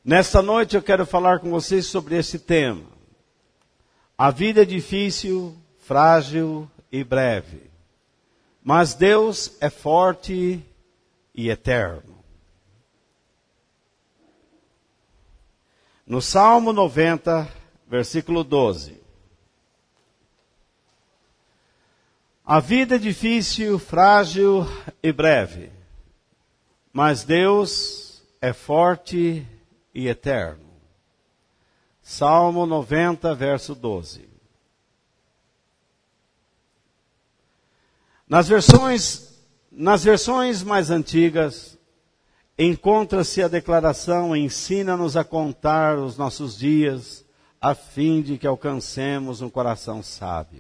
Nesta noite eu quero falar com vocês sobre esse tema. A vida é difícil, frágil e breve, mas Deus é forte e eterno. No Salmo 90, versículo 12. A vida é difícil, frágil e breve, mas Deus é forte e eterno. Salmo 90, verso 12. Nas versões mais antigas, encontra-se a declaração: ensina-nos a contar os nossos dias, a fim de que alcancemos um coração sábio.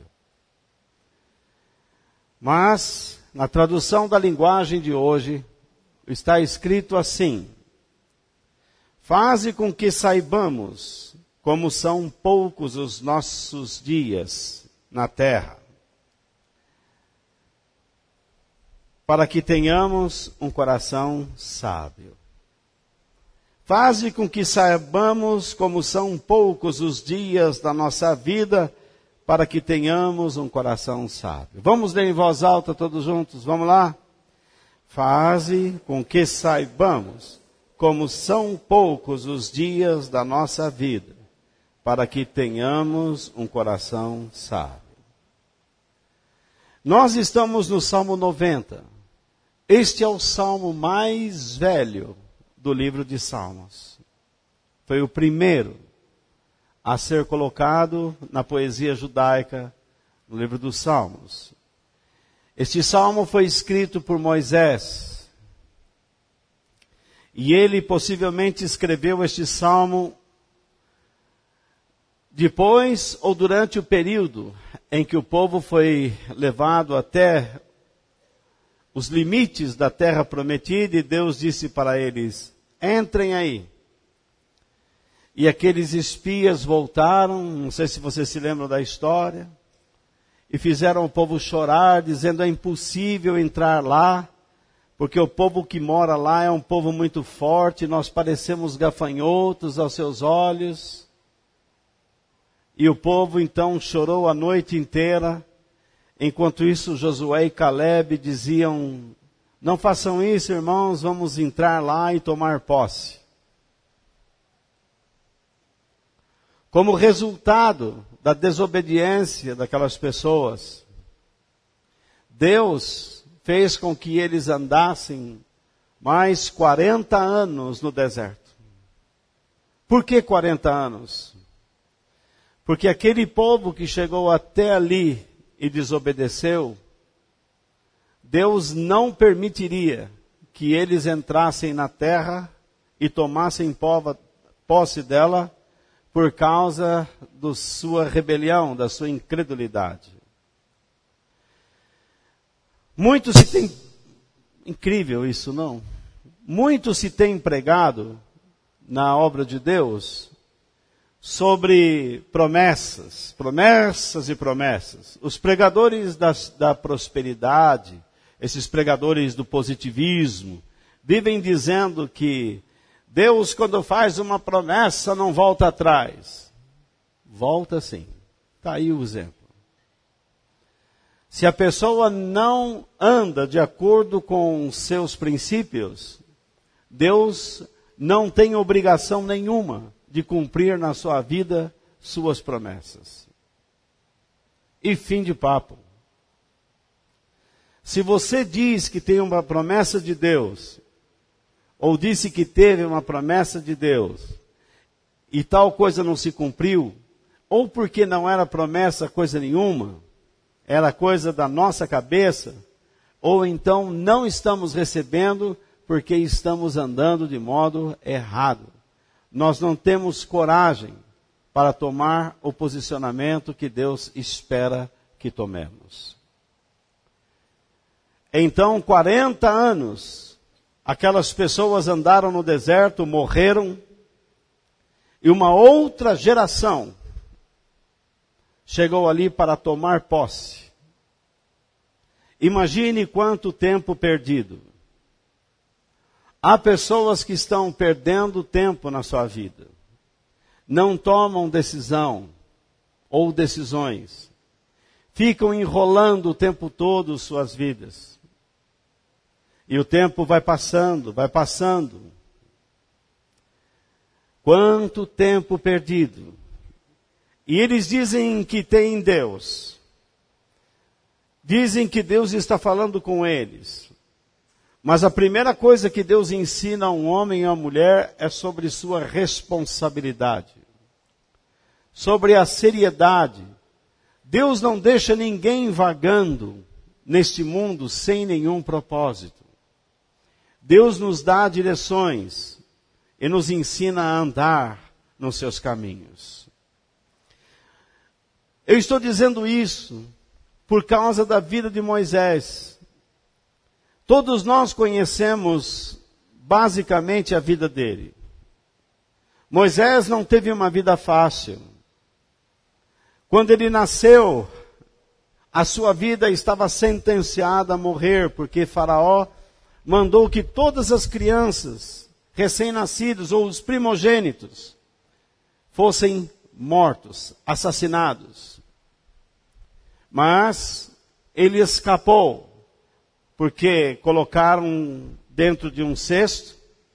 Mas, na tradução da linguagem de hoje, está escrito assim: faze com que saibamos como são poucos os nossos dias na terra, para que tenhamos um coração sábio. Faze com que saibamos como são poucos os dias da nossa vida, para que tenhamos um coração sábio. Vamos ler em voz alta todos juntos, vamos lá? Faze com que saibamos como são poucos os dias da nossa vida, para que tenhamos um coração sábio. Nós estamos no Salmo 90. Este é o salmo mais velho do livro de Salmos. Foi o primeiro a ser colocado na poesia judaica, no livro dos Salmos. Este salmo foi escrito por Moisés. E ele possivelmente escreveu este salmo depois ou durante o período em que o povo foi levado até os limites da terra prometida, e Deus disse para eles: entrem aí. E aqueles espias voltaram, não sei se vocês se lembram da história, e fizeram o povo chorar, dizendo: é impossível entrar lá, porque o povo que mora lá é um povo muito forte, nós parecemos gafanhotos aos seus olhos. E o povo então chorou a noite inteira. Enquanto isso, Josué e Caleb diziam: não façam isso, irmãos, vamos entrar lá e tomar posse. Como resultado da desobediência daquelas pessoas, Deus fez com que eles andassem mais 40 anos no deserto. Por que 40 anos? Porque aquele povo que chegou até ali e desobedeceu, Deus não permitiria que eles entrassem na terra e tomassem posse dela por causa da sua rebelião, da sua incredulidade. Muito se tem... Incrível isso, não? Muito se tem pregado na obra de Deus sobre promessas, promessas e promessas. Os pregadores da prosperidade, esses pregadores do positivismo, vivem dizendo que Deus, quando faz uma promessa, não volta atrás. Volta sim. Está aí o exemplo. Se a pessoa não anda de acordo com seus princípios, Deus não tem obrigação nenhuma de cumprir na sua vida suas promessas. E fim de papo. Se você diz que tem uma promessa de Deus, ou disse que teve uma promessa de Deus, e tal coisa não se cumpriu, ou porque não era promessa coisa nenhuma, era coisa da nossa cabeça, ou então não estamos recebendo porque estamos andando de modo errado. Nós não temos coragem para tomar o posicionamento que Deus espera que tomemos. Então, 40 anos, aquelas pessoas andaram no deserto, morreram, e uma outra geração chegou ali para tomar posse. Imagine quanto tempo perdido. Há pessoas que estão perdendo tempo na sua vida. Não tomam decisão ou decisões. Ficam enrolando o tempo todo suas vidas. E o tempo vai passando, vai passando. Quanto tempo perdido. E eles dizem que têm Deus. Dizem que Deus está falando com eles. Mas a primeira coisa que Deus ensina a um homem e a uma mulher é sobre sua responsabilidade. Sobre a seriedade. Deus não deixa ninguém vagando neste mundo sem nenhum propósito. Deus nos dá direções e nos ensina a andar nos seus caminhos. Eu estou dizendo isso por causa da vida de Moisés. Todos nós conhecemos basicamente a vida dele. Moisés não teve uma vida fácil. Quando ele nasceu, a sua vida estava sentenciada a morrer, porque Faraó mandou que todas as crianças recém-nascidos ou os primogênitos fossem mortos, assassinados. Mas ele escapou, porque colocaram dentro de um cesto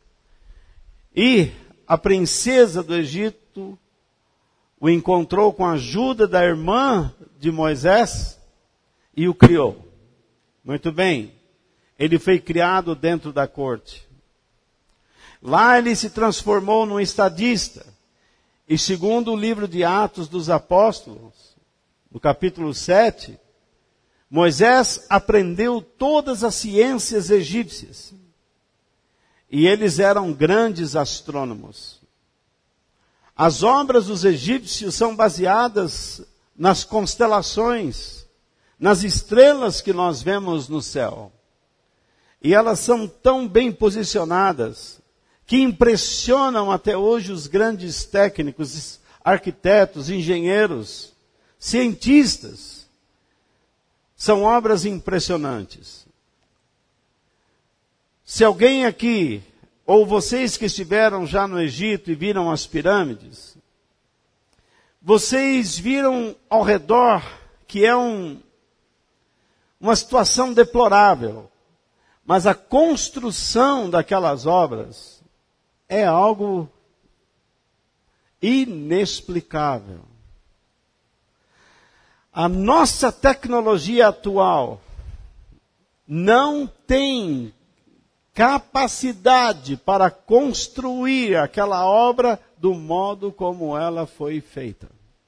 e a princesa do Egito o encontrou com a ajuda da irmã de Moisés e o criou. Muito bem, ele foi criado dentro da corte. Lá ele se transformou num estadista. E segundo o livro de Atos dos Apóstolos, no capítulo 7, Moisés aprendeu todas as ciências egípcias. E eles eram grandes astrônomos. As obras dos egípcios são baseadas nas constelações, nas estrelas que nós vemos no céu. E elas são tão bem posicionadas que impressionam até hoje os grandes técnicos, arquitetos, engenheiros, cientistas. São obras impressionantes. Se alguém aqui, ou vocês que estiveram já no Egito e viram as pirâmides, vocês viram ao redor que é uma situação deplorável. Mas a construção daquelas obras é algo inexplicável. A nossa tecnologia atual não tem capacidade para construir aquela obra do modo como ela foi feita.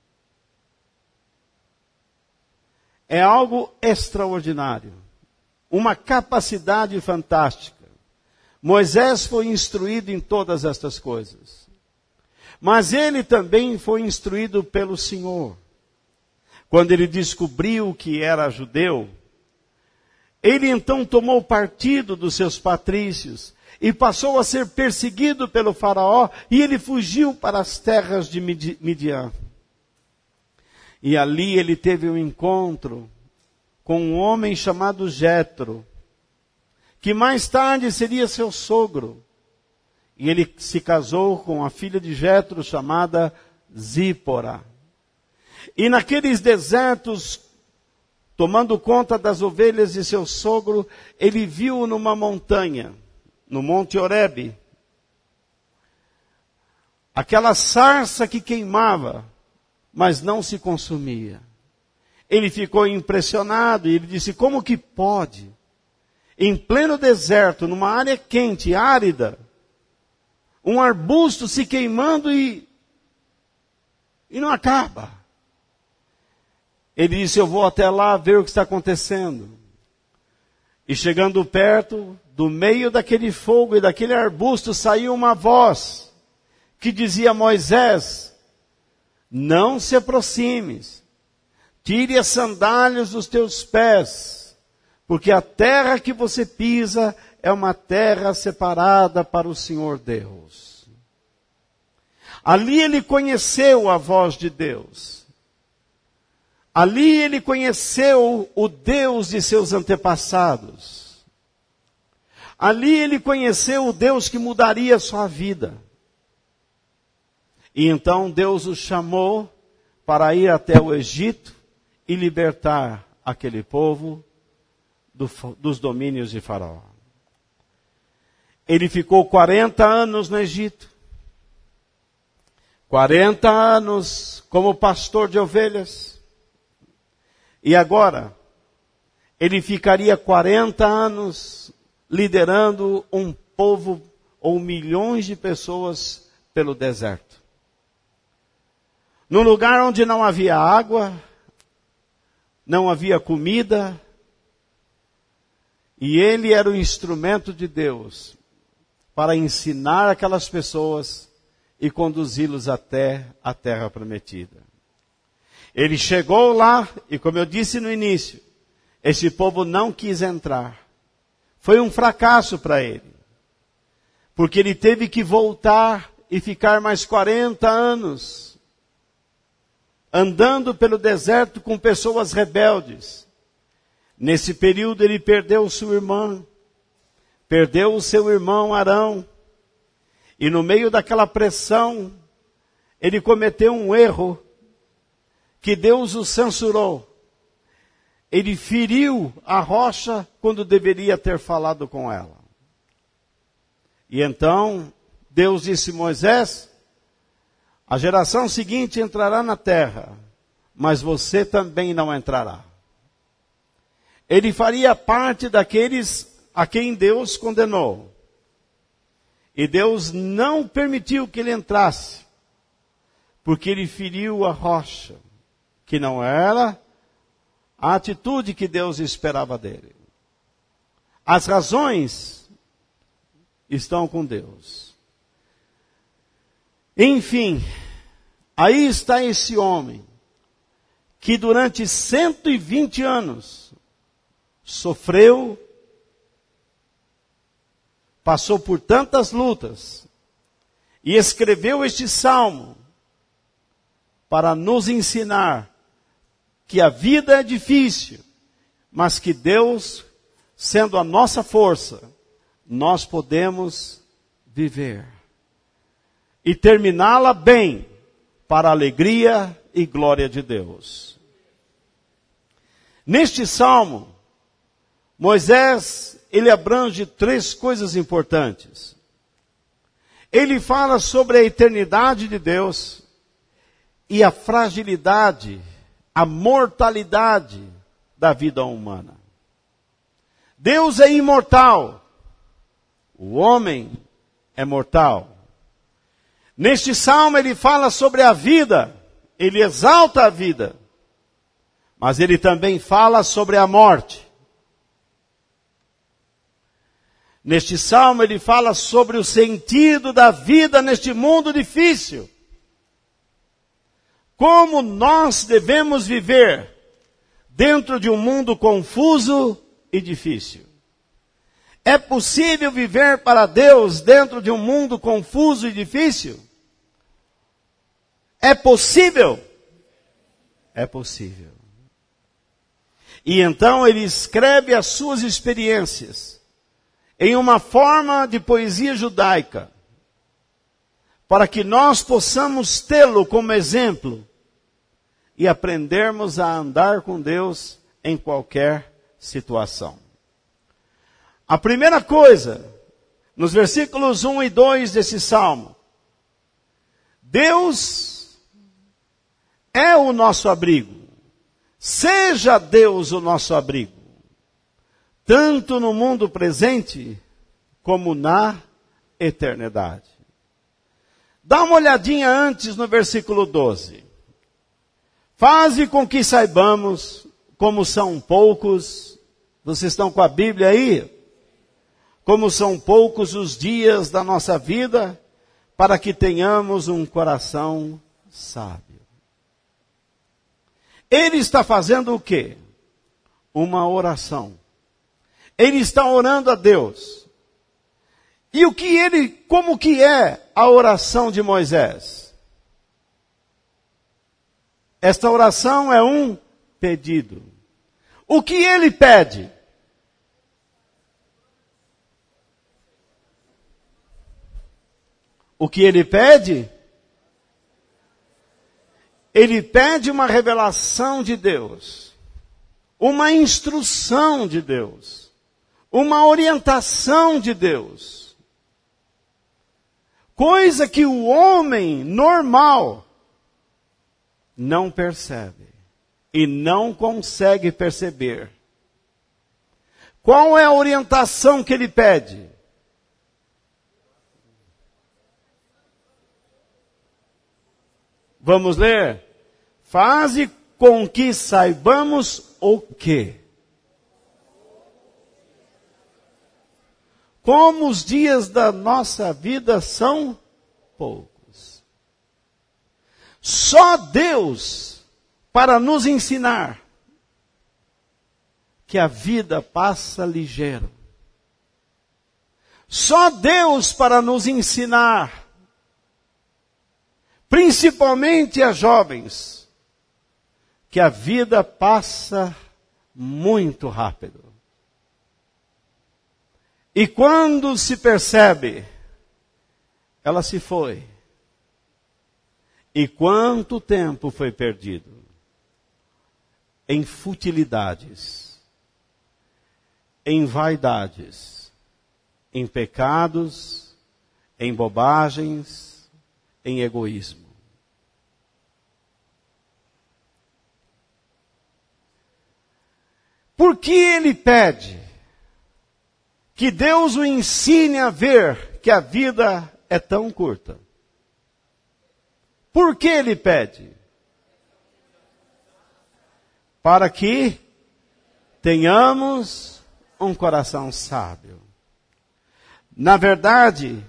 É algo extraordinário. Uma capacidade fantástica. Moisés foi instruído em todas estas coisas. Mas ele também foi instruído pelo Senhor. Quando ele descobriu que era judeu, ele então tomou partido dos seus patrícios e passou a ser perseguido pelo faraó e ele fugiu para as terras de Midian. E ali ele teve um encontro com um homem chamado Jetro, que mais tarde seria seu sogro. E ele se casou com a filha de Jetro chamada Zípora. E naqueles desertos, tomando conta das ovelhas de seu sogro, ele viu numa montanha, no Monte Horebe, aquela sarça que queimava, mas não se consumia. Ele ficou impressionado e ele disse, como que pode? Em pleno deserto, numa área quente, árida, um arbusto se queimando e não acaba. Ele disse, eu vou até lá ver o que está acontecendo. E chegando perto, do meio daquele fogo e daquele arbusto, saiu uma voz que dizia a Moisés, não se aproximes, tire as sandálias dos teus pés, porque a terra que você pisa é uma terra separada para o Senhor Deus. Ali ele conheceu a voz de Deus. Ali ele conheceu o Deus de seus antepassados. Ali ele conheceu o Deus que mudaria sua vida. E então Deus o chamou para ir até o Egito e libertar aquele povo dos domínios de Faraó. Ele ficou 40 anos no Egito. 40 anos como pastor de ovelhas. E agora, ele ficaria 40 anos liderando um povo ou milhões de pessoas pelo deserto. Num lugar onde não havia água, não havia comida, e ele era o instrumento de Deus para ensinar aquelas pessoas e conduzi-los até a terra prometida. Ele chegou lá e, como eu disse no início, esse povo não quis entrar. Foi um fracasso para ele, porque ele teve que voltar e ficar mais 40 anos andando pelo deserto com pessoas rebeldes. Nesse período ele perdeu sua irmã, perdeu o seu irmão Arão, e no meio daquela pressão, ele cometeu um erro que Deus o censurou. Ele feriu a rocha quando deveria ter falado com ela. E então, Deus disse a Moisés, a geração seguinte entrará na terra, mas você também não entrará. Ele faria parte daqueles a quem Deus condenou. E Deus não permitiu que ele entrasse, porque ele feriu a rocha, que não era a atitude que Deus esperava dele. As razões estão com Deus. Enfim, aí está esse homem, que durante 120 anos sofreu, passou por tantas lutas, e escreveu este salmo para nos ensinar que a vida é difícil, mas que Deus, sendo a nossa força, nós podemos viver. E terminá-la bem, para a alegria e glória de Deus. Neste salmo, Moisés, ele abrange 3 coisas importantes. Ele fala sobre a eternidade de Deus e a fragilidade, a mortalidade da vida humana. Deus é imortal, o homem é mortal. Neste salmo ele fala sobre a vida, ele exalta a vida, mas ele também fala sobre a morte. Neste salmo ele fala sobre o sentido da vida neste mundo difícil. Como nós devemos viver dentro de um mundo confuso e difícil. É possível viver para Deus dentro de um mundo confuso e difícil? É possível? É possível. E então ele escreve as suas experiências em uma forma de poesia judaica, para que nós possamos tê-lo como exemplo e aprendermos a andar com Deus em qualquer situação. A primeira coisa, nos versículos 1 e 2 desse salmo, Deus é o nosso abrigo. Seja Deus o nosso abrigo, tanto no mundo presente como na eternidade. Dá uma olhadinha antes no versículo 12. Faze com que saibamos como são poucos, vocês estão com a Bíblia aí? Como são poucos os dias da nossa vida, para que tenhamos um coração sábio. Ele está fazendo o quê? Uma oração. Ele está orando a Deus. E como que é a oração de Moisés? Esta oração é um pedido. O que ele pede? O que ele pede? Ele pede uma revelação de Deus, uma instrução de Deus, uma orientação de Deus. Coisa que o homem normal não percebe e não consegue perceber. Qual é a orientação que ele pede? Vamos ler? Faze com que saibamos o quê? Como os dias da nossa vida são poucos. Só Deus para nos ensinar que a vida passa ligeiro. Só Deus para nos ensinar, principalmente a jovens, que a vida passa muito rápido. E quando se percebe, ela se foi. E quanto tempo foi perdido? Em futilidades, em vaidades, em pecados, em bobagens, em egoísmo. Por que ele pede que Deus o ensine a ver que a vida é tão curta? Por que ele pede? Para que tenhamos um coração sábio. Na verdade,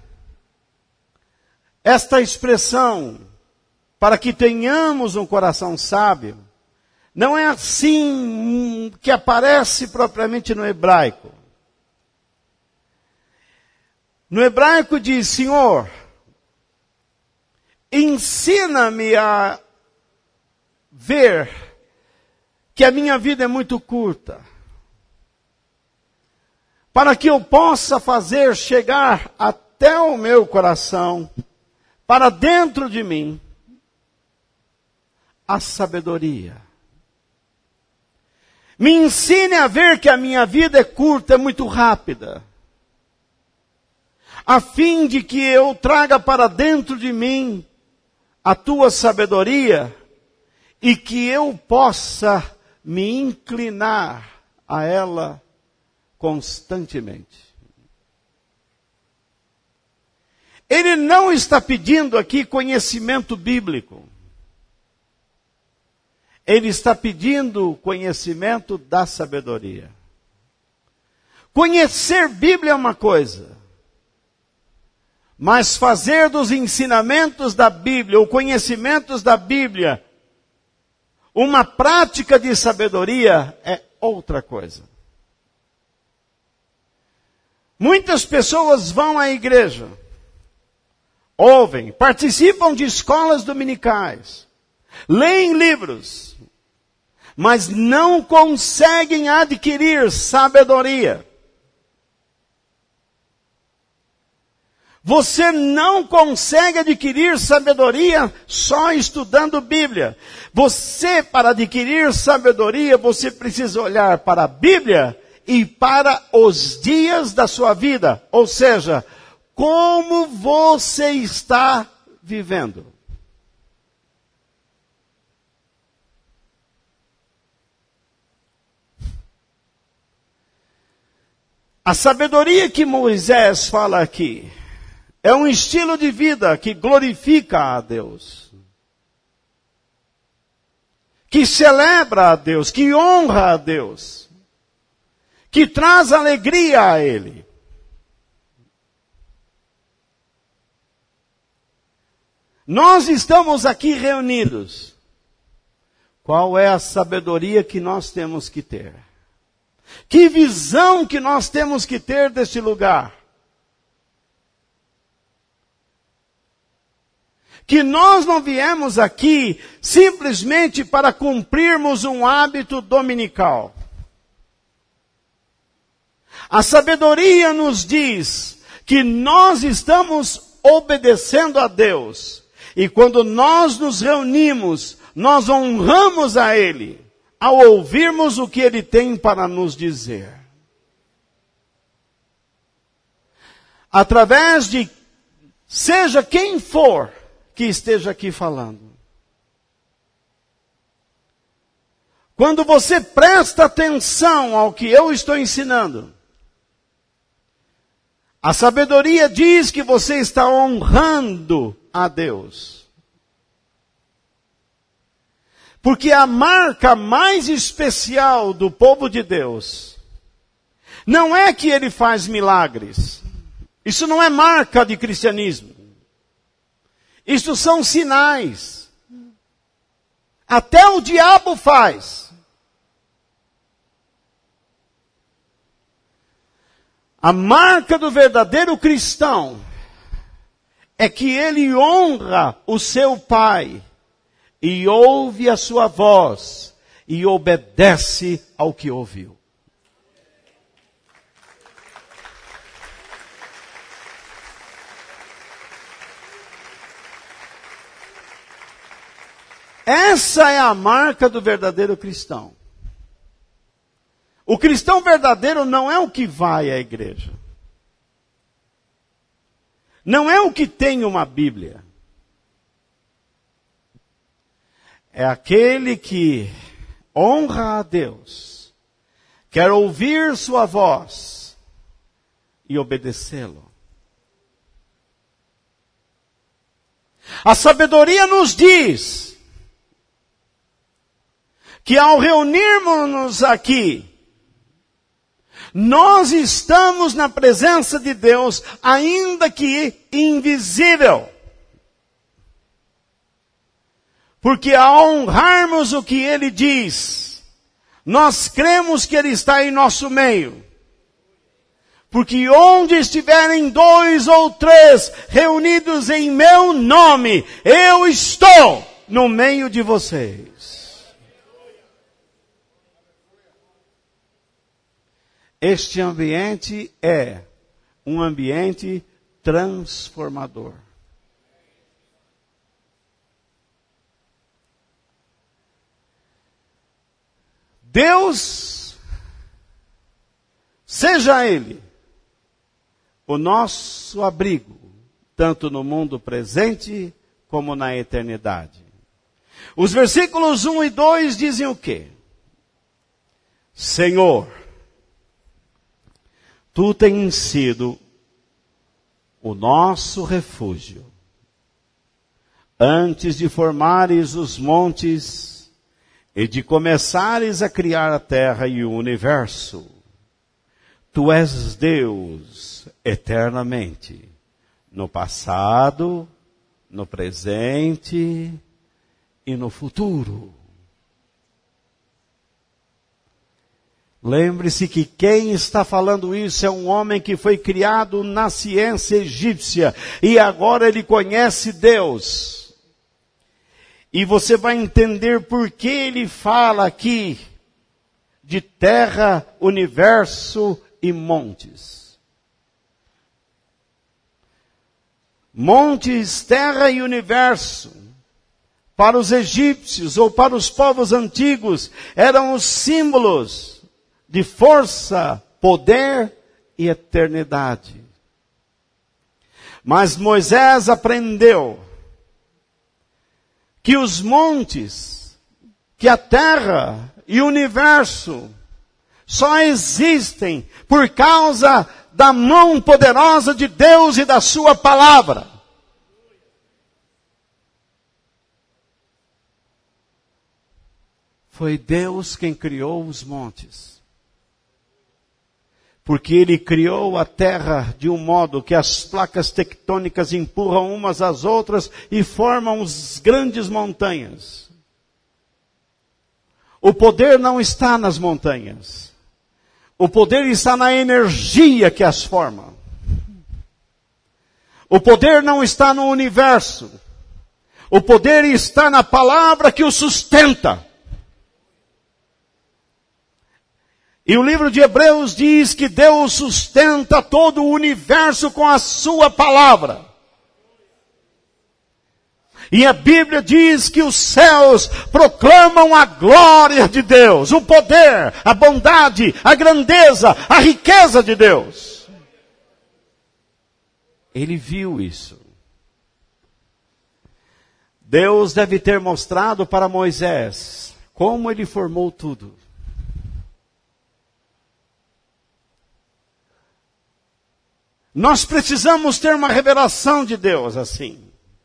esta expressão, para que tenhamos um coração sábio, não é assim que aparece propriamente no hebraico. No hebraico diz, Senhor, ensina-me a ver que a minha vida é muito curta, para que eu possa fazer chegar até o meu coração, para dentro de mim, a sabedoria. Me ensine a ver que a minha vida é curta, é muito rápida, a fim de que eu traga para dentro de mim a tua sabedoria e que eu possa me inclinar a ela constantemente. Ele não está pedindo aqui conhecimento bíblico. Ele está pedindo conhecimento da sabedoria. Conhecer Bíblia é uma coisa, mas fazer dos ensinamentos da Bíblia, ou conhecimentos da Bíblia, uma prática de sabedoria é outra coisa. Muitas pessoas vão à igreja, ouvem, participam de escolas dominicais, leem livros, mas não conseguem adquirir sabedoria. Você não consegue adquirir sabedoria só estudando Bíblia. Você, para adquirir sabedoria, você precisa olhar para a Bíblia e para os dias da sua vida. Ou seja, como você está vivendo. A sabedoria que Moisés fala aqui é um estilo de vida que glorifica a Deus, que celebra a Deus, que honra a Deus, que traz alegria a Ele. Nós estamos aqui reunidos. Qual é a sabedoria que nós temos que ter? Que visão que nós temos que ter deste lugar? Que nós não viemos aqui simplesmente para cumprirmos um hábito dominical. A sabedoria nos diz que nós estamos obedecendo a Deus. E quando nós nos reunimos, nós honramos a Ele, ao ouvirmos o que Ele tem para nos dizer. Através de, seja quem for que esteja aqui falando. Quando você presta atenção ao que eu estou ensinando, a sabedoria diz que você está honrando a Deus. Porque a marca mais especial do povo de Deus não é que ele faz milagres. Isso não é marca de cristianismo. Isso são sinais. Até o diabo faz. A marca do verdadeiro cristão é que ele honra o seu pai e ouve a sua voz e obedece ao que ouviu. Essa é a marca do verdadeiro cristão. O cristão verdadeiro não é o que vai à igreja. Não é o que tem uma Bíblia. É aquele que honra a Deus, quer ouvir sua voz e obedecê-lo. A sabedoria nos diz que ao reunirmos-nos aqui, nós estamos na presença de Deus, ainda que invisível. Porque ao honrarmos o que Ele diz, nós cremos que Ele está em nosso meio. Porque onde estiverem 2 ou 3 reunidos em meu nome, eu estou no meio de vocês. Este ambiente é um ambiente transformador. Deus, seja Ele o nosso abrigo, tanto no mundo presente como na eternidade. Os versículos 1 e 2 dizem o quê? Senhor, Tu tens sido o nosso refúgio. Antes de formares os montes e de começares a criar a terra e o universo, Tu és Deus eternamente, no passado, no presente e no futuro. Lembre-se que quem está falando isso é um homem que foi criado na ciência egípcia e agora ele conhece Deus. E você vai entender por que ele fala aqui de terra, universo e montes. Montes, terra e universo, para os egípcios ou para os povos antigos, eram os símbolos de força, poder e eternidade. Mas Moisés aprendeu que os montes, que a terra e o universo só existem por causa da mão poderosa de Deus e da sua palavra. Foi Deus quem criou os montes. Porque Ele criou a terra de um modo que as placas tectônicas empurram umas às outras e formam as grandes montanhas. O poder não está nas montanhas. O poder está na energia que as forma. O poder não está no universo. O poder está na palavra que o sustenta. E o livro de Hebreus diz que Deus sustenta todo o universo com a sua palavra. E a Bíblia diz que os céus proclamam a glória de Deus, o poder, a bondade, a grandeza, a riqueza de Deus. Ele viu isso. Deus deve ter mostrado para Moisés como ele formou tudo. Nós precisamos ter uma revelação de Deus assim.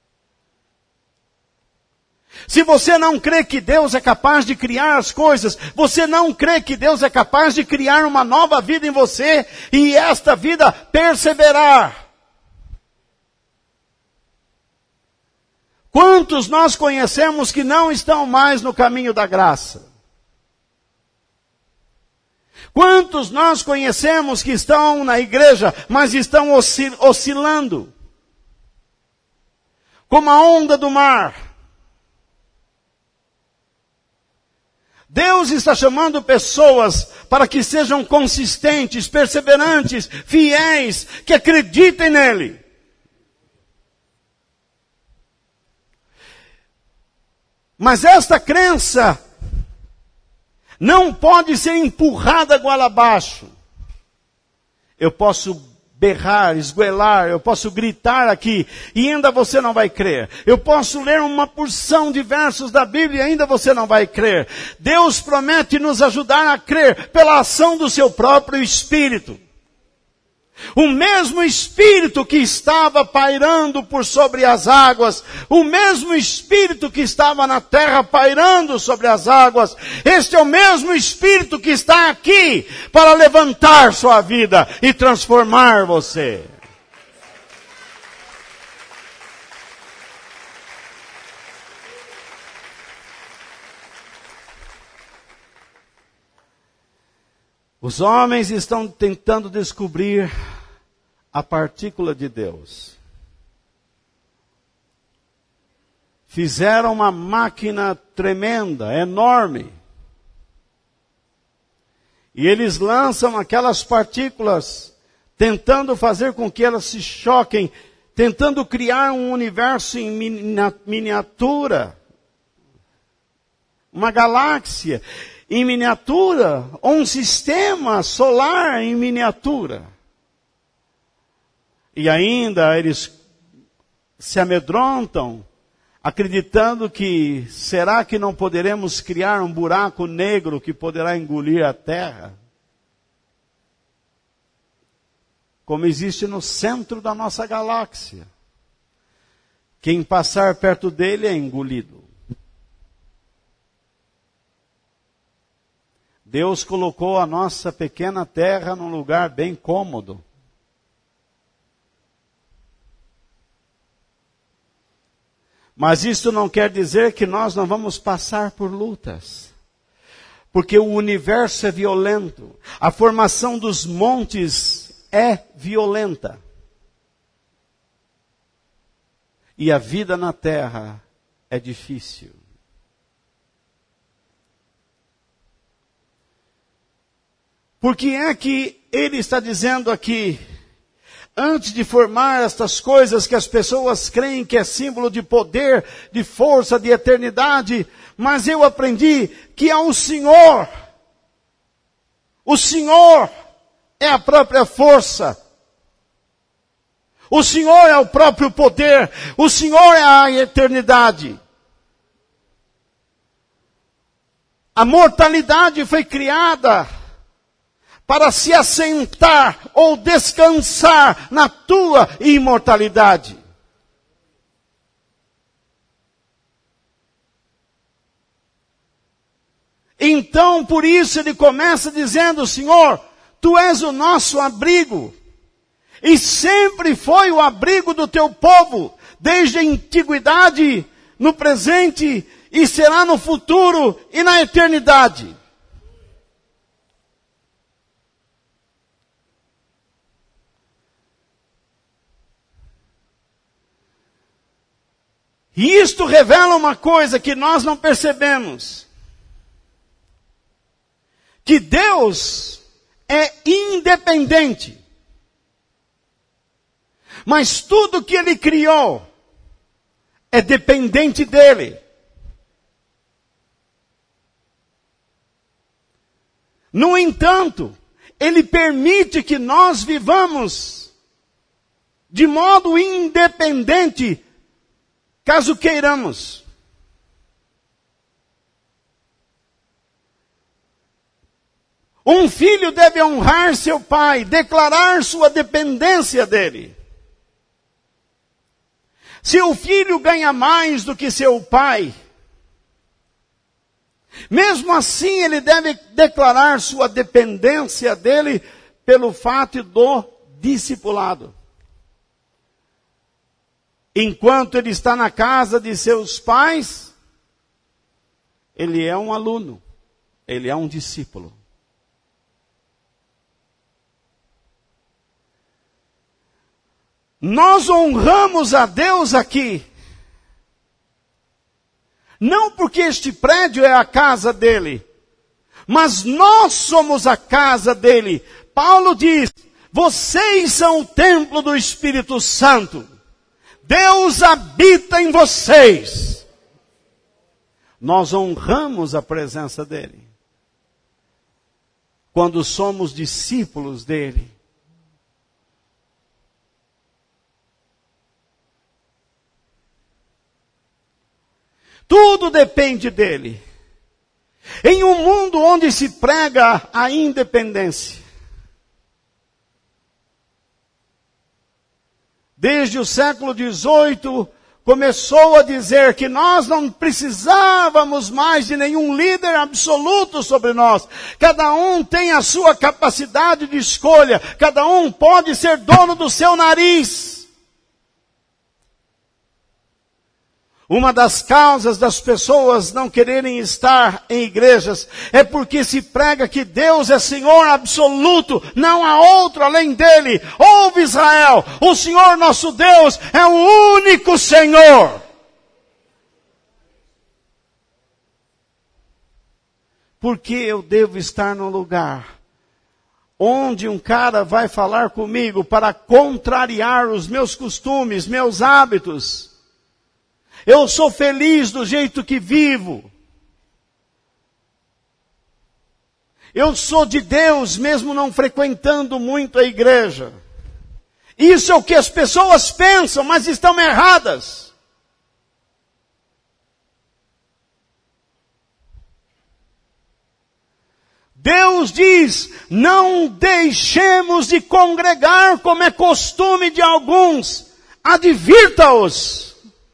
Se você não crê que Deus é capaz de criar as coisas, você não crê que Deus é capaz de criar uma nova vida em você e esta vida perseverar. Quantos nós conhecemos que não estão mais no caminho da graça? Quantos nós conhecemos que estão na igreja, mas estão oscilando? Como a onda do mar. Deus está chamando pessoas para que sejam consistentes, perseverantes, fiéis, que acreditem nele. Mas esta crença não pode ser empurrada goela abaixo. Eu posso berrar, esgoelar, eu posso gritar aqui e ainda você não vai crer. Eu posso ler uma porção de versos da Bíblia e ainda você não vai crer. Deus promete nos ajudar a crer pela ação do seu próprio Espírito. O mesmo Espírito que estava pairando por sobre as águas, o mesmo Espírito que estava na terra pairando sobre as águas, este é o mesmo Espírito que está aqui para levantar sua vida e transformar você. Os homens estão tentando descobrir a partícula de Deus. Fizeram uma máquina tremenda, enorme. E eles lançam aquelas partículas, tentando fazer com que elas se choquem, tentando criar um universo em miniatura. Uma galáxia em miniatura, ou um sistema solar em miniatura. E ainda eles se amedrontam, acreditando que, será que não poderemos criar um buraco negro que poderá engolir a Terra? Como existe no centro da nossa galáxia. Quem passar perto dele é engolido. Deus colocou a nossa pequena terra num lugar bem cômodo. Mas isso não quer dizer que nós não vamos passar por lutas. Porque o universo é violento. A formação dos montes é violenta. E a vida na terra é difícil. Por que é que ele está dizendo aqui, antes de formar estas coisas que as pessoas creem que é símbolo de poder, de força, de eternidade, mas eu aprendi que é o Senhor é a própria força, o Senhor é o próprio poder, o Senhor é a eternidade. A mortalidade foi criada para se assentar ou descansar na tua imortalidade. Então, por isso ele começa dizendo, Senhor, Tu és o nosso abrigo. E sempre foi o abrigo do Teu povo, desde a antiguidade, no presente, e será no futuro e na eternidade. E isto revela uma coisa que nós não percebemos. Que Deus é independente. Mas tudo que Ele criou é dependente dele. No entanto, ele permite que nós vivamos de modo independente, caso queiramos. Um filho deve honrar seu pai, declarar sua dependência dele. Se o filho ganha mais do que seu pai, mesmo assim ele deve declarar sua dependência dele pelo fato do discipulado. Enquanto ele está na casa de seus pais, ele é um aluno, ele é um discípulo. Nós honramos a Deus aqui, não porque este prédio é a casa dele, mas nós somos a casa dele. Paulo diz, vocês são o templo do Espírito Santo. Deus habita em vocês. Nós honramos a presença dele quando somos discípulos dele. Tudo depende dele. Em um mundo onde se prega a independência, desde o século XVIII, começou a dizer que nós não precisávamos mais de nenhum líder absoluto sobre nós. Cada um tem a sua capacidade de escolha. Cada um pode ser dono do seu nariz. Uma das causas das pessoas não quererem estar em igrejas é porque se prega que Deus é Senhor absoluto, não há outro além dele. Ouve Israel, o Senhor nosso Deus é o único Senhor. Por que eu devo estar num lugar onde um cara vai falar comigo para contrariar os meus costumes, meus hábitos? Eu sou feliz do jeito que vivo. Eu sou de Deus, mesmo não frequentando muito a igreja. Isso é o que as pessoas pensam, mas estão erradas. Deus diz, não deixemos de congregar como é costume de alguns. Advirta-os.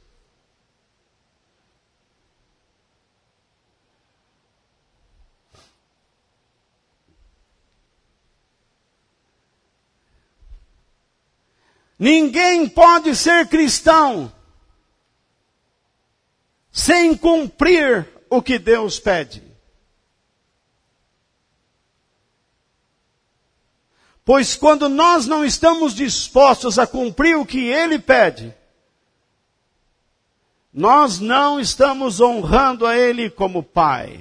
Ninguém pode ser cristão sem cumprir o que Deus pede. Pois quando nós não estamos dispostos a cumprir o que Ele pede, nós não estamos honrando a Ele como Pai.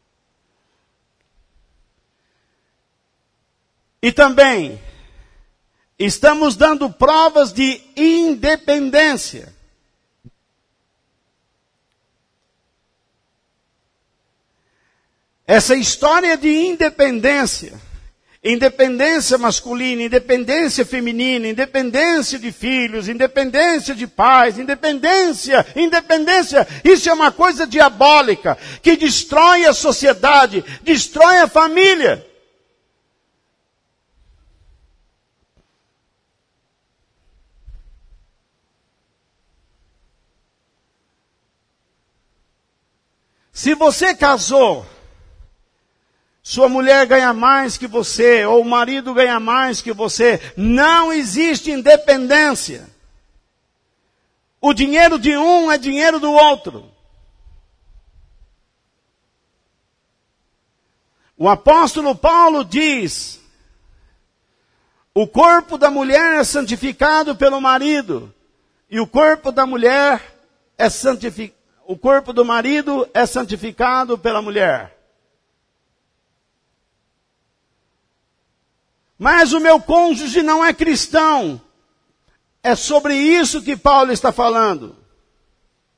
E também estamos dando provas de independência. Essa história de independência, independência masculina, independência feminina, independência de filhos, independência de pais, independência, isso é uma coisa diabólica, que destrói a sociedade, destrói a família. Se você casou, sua mulher ganha mais que você, ou o marido ganha mais que você, não existe independência. O dinheiro de um é dinheiro do outro. O apóstolo Paulo diz, o corpo da mulher é santificado pelo marido, e o corpo da mulher é santificado. O corpo do marido é santificado pela mulher. Mas o meu cônjuge não é cristão. É sobre isso que Paulo está falando.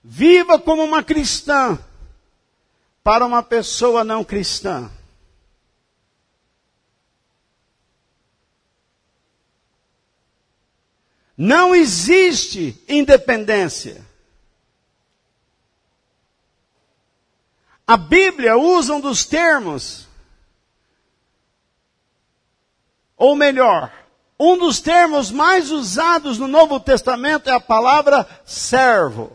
Viva como uma cristã para uma pessoa não cristã. Não existe independência. A Bíblia usa um dos termos, ou melhor, um dos termos mais usados no Novo Testamento é a palavra servo.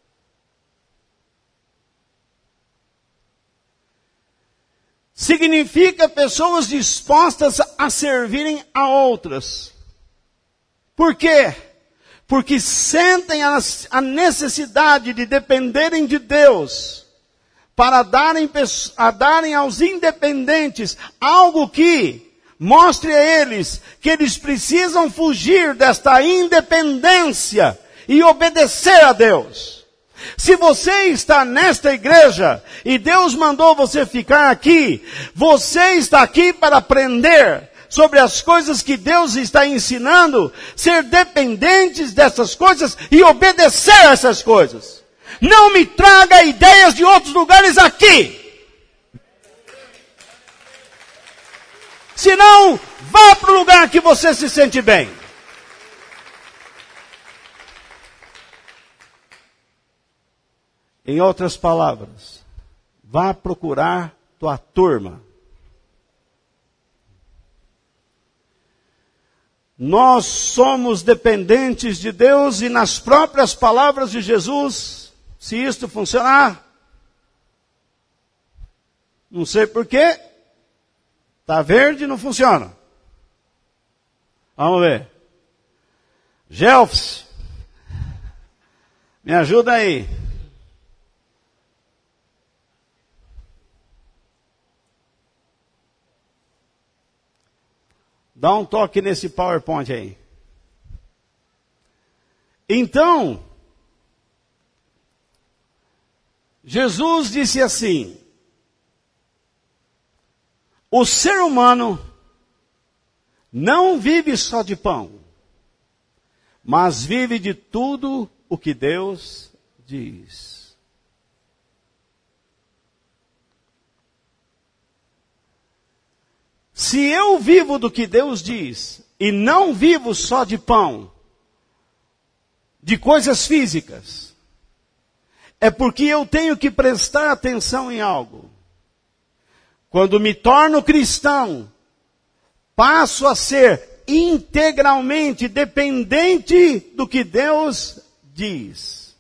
Significa pessoas dispostas a servirem a outras. Por quê? Porque sentem a necessidade de dependerem de Deus para darem aos independentes algo que mostre a eles que eles precisam fugir desta independência e obedecer a Deus. Se você está nesta igreja e Deus mandou você ficar aqui, você está aqui para aprender sobre as coisas que Deus está ensinando, ser dependentes dessas coisas e obedecer a essas coisas. Não me traga ideias de outros lugares aqui. Senão, vá para o lugar que você se sente bem. Em outras palavras, vá procurar tua turma. Nós somos dependentes de Deus e nas próprias palavras de Jesus, se isto funcionar, não sei porquê, está verde e não funciona. Vamos ver. Gelfs, me ajuda aí. Dá um toque nesse PowerPoint aí. Então, Jesus disse assim: o ser humano não vive só de pão, mas vive de tudo o que Deus diz. Se eu vivo do que Deus diz, e não vivo só de pão, de coisas físicas, é porque eu tenho que prestar atenção em algo. Quando me torno cristão, passo a ser integralmente dependente do que Deus diz.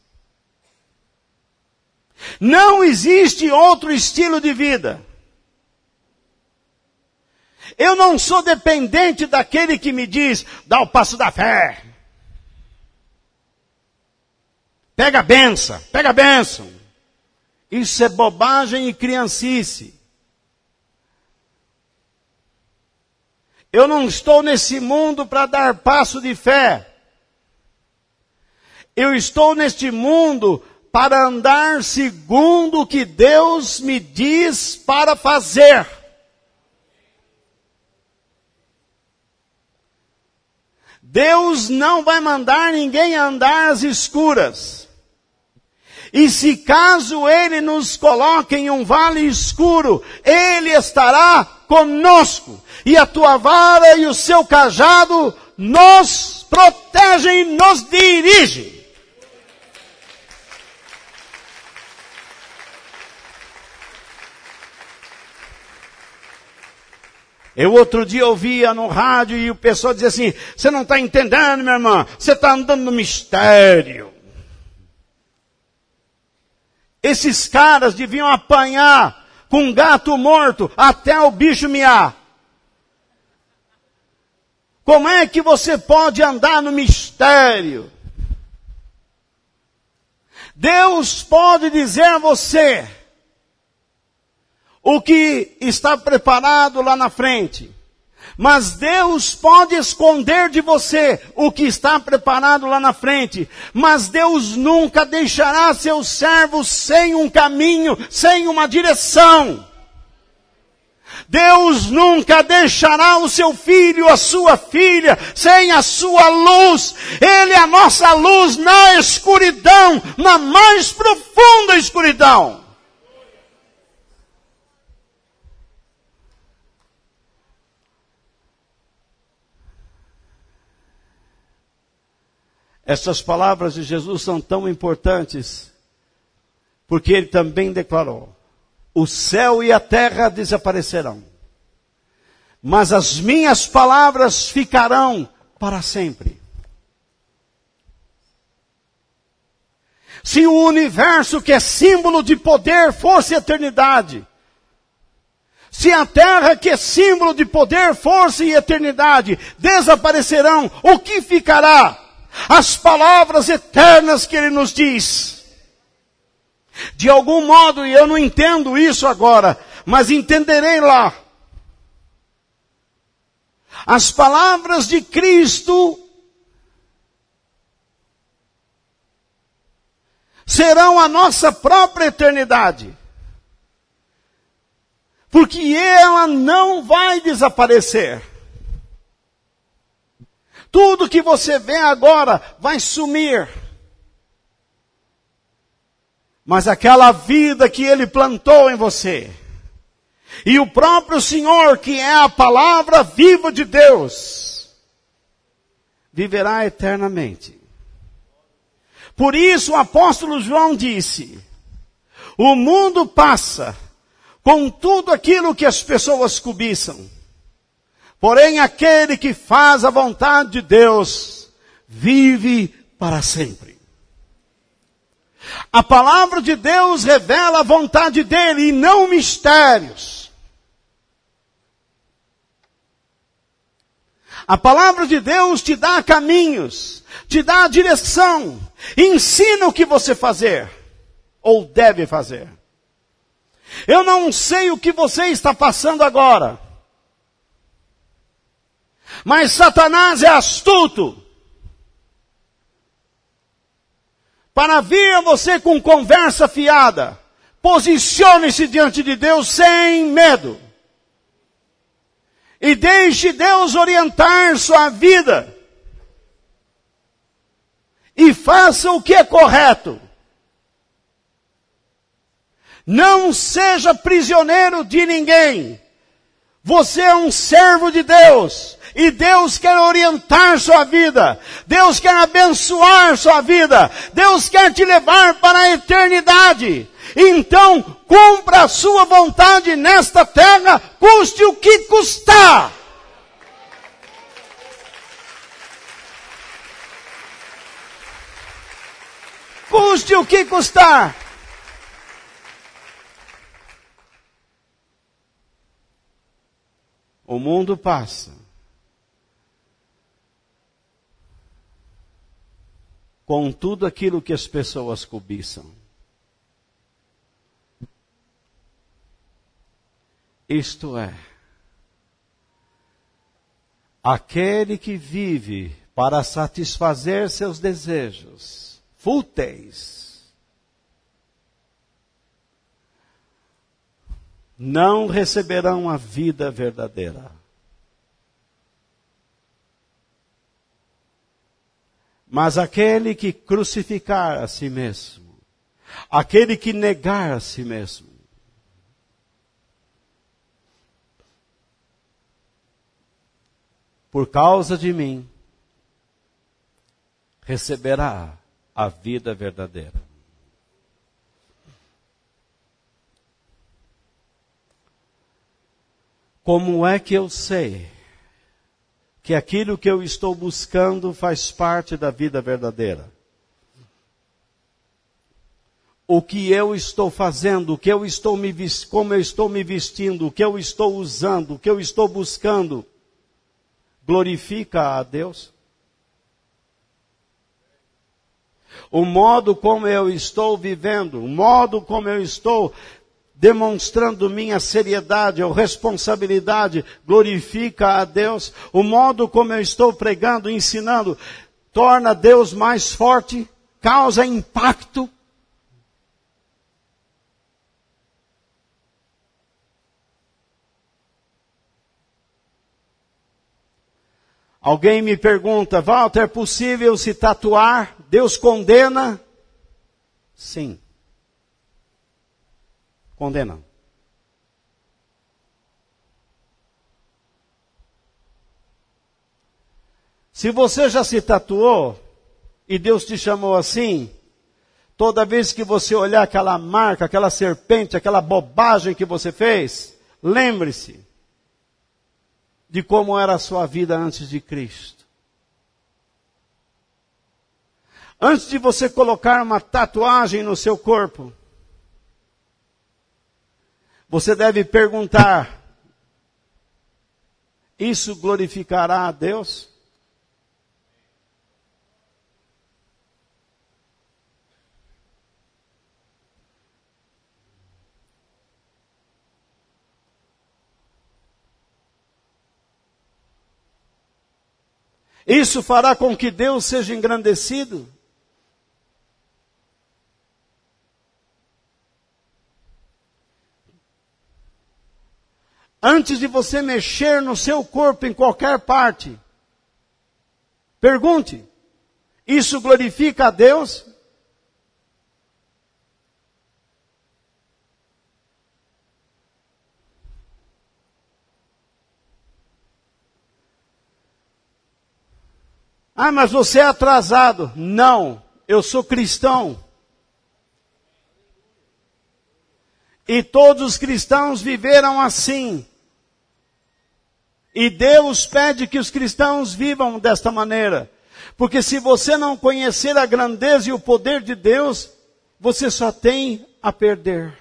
Não existe outro estilo de vida. Eu não sou dependente daquele que me diz, dá o passo da fé. Pega a bênção. Isso é bobagem e criancice. Eu não estou nesse mundo para dar passo de fé. Eu estou neste mundo para andar segundo o que Deus me diz para fazer. Deus não vai mandar ninguém andar às escuras. E se caso Ele nos coloque em um vale escuro, Ele estará conosco. E a tua vara e o seu cajado nos protegem e nos dirigem. Eu outro dia ouvia no rádio e o pessoal dizia assim, você não está entendendo, minha irmã, você está andando no mistério. Esses caras deviam apanhar com um gato morto até o bicho miar. Como é que você pode andar no mistério? Deus pode dizer a você o que está preparado lá na frente. Mas Deus pode esconder de você o que está preparado lá na frente. Mas Deus nunca deixará seus servos sem um caminho, sem uma direção. Deus nunca deixará o seu filho, a sua filha, sem a sua luz. Ele é a nossa luz na escuridão, na mais profunda escuridão. Essas palavras de Jesus são tão importantes, porque ele também declarou: o céu e a terra desaparecerão, mas as minhas palavras ficarão para sempre. Se o universo, que é símbolo de poder, fosse eternidade, se a terra, que é símbolo de poder, força e eternidade, desaparecerão, o que ficará? As palavras eternas que ele nos diz. De algum modo, e eu não entendo isso agora, mas entenderei lá. As palavras de Cristo serão a nossa própria eternidade. Porque ela não vai desaparecer. Tudo que você vê agora vai sumir. Mas aquela vida que Ele plantou em você, e o próprio Senhor, que é a palavra viva de Deus, viverá eternamente. Por isso o apóstolo João disse: o mundo passa com tudo aquilo que as pessoas cobiçam. Porém, aquele que faz a vontade de Deus vive para sempre. A palavra de Deus revela a vontade dele e não mistérios. A palavra de Deus te dá caminhos, te dá a direção, ensina o que você fazer ou deve fazer. Eu não sei o que você está passando agora, mas Satanás é astuto para vir a você com conversa fiada. Posicione-se diante de Deus sem medo. E deixe Deus orientar sua vida. E faça o que é correto. Não seja prisioneiro de ninguém. Você é um servo de Deus. E Deus quer orientar sua vida. Deus quer abençoar sua vida. Deus quer te levar para a eternidade. Então, cumpra a sua vontade nesta terra, custe o que custar. Custe o que custar. O mundo passa. Com tudo aquilo que as pessoas cobiçam. Isto é, aquele que vive para satisfazer seus desejos fúteis, não receberão a vida verdadeira. Mas aquele que crucificar a si mesmo, aquele que negar a si mesmo, por causa de mim, receberá a vida verdadeira. Como é que eu sei que aquilo que eu estou buscando faz parte da vida verdadeira? O que eu estou fazendo, o que eu estou como eu estou me vestindo, o que eu estou usando, o que eu estou buscando, glorifica a Deus? O modo como eu estou vivendo, o modo como eu estou demonstrando minha seriedade ou responsabilidade, glorifica a Deus? O modo como eu estou pregando, ensinando, torna Deus mais forte? Causa impacto? Alguém me pergunta, Walter, é possível se tatuar? Deus condena? Sim. Condena. Se você já se tatuou e Deus te chamou assim, toda vez que você olhar aquela marca, aquela serpente, aquela bobagem que você fez, lembre-se de como era a sua vida antes de Cristo. Antes de você colocar uma tatuagem no seu corpo, você deve perguntar, isso glorificará a Deus? Isso fará com que Deus seja engrandecido? Antes de você mexer no seu corpo em qualquer parte, pergunte, isso glorifica a Deus? Ah, mas você é atrasado. Não, eu sou cristão. E todos os cristãos viveram assim. E Deus pede que os cristãos vivam desta maneira. Porque se você não conhecer a grandeza e o poder de Deus, você só tem a perder.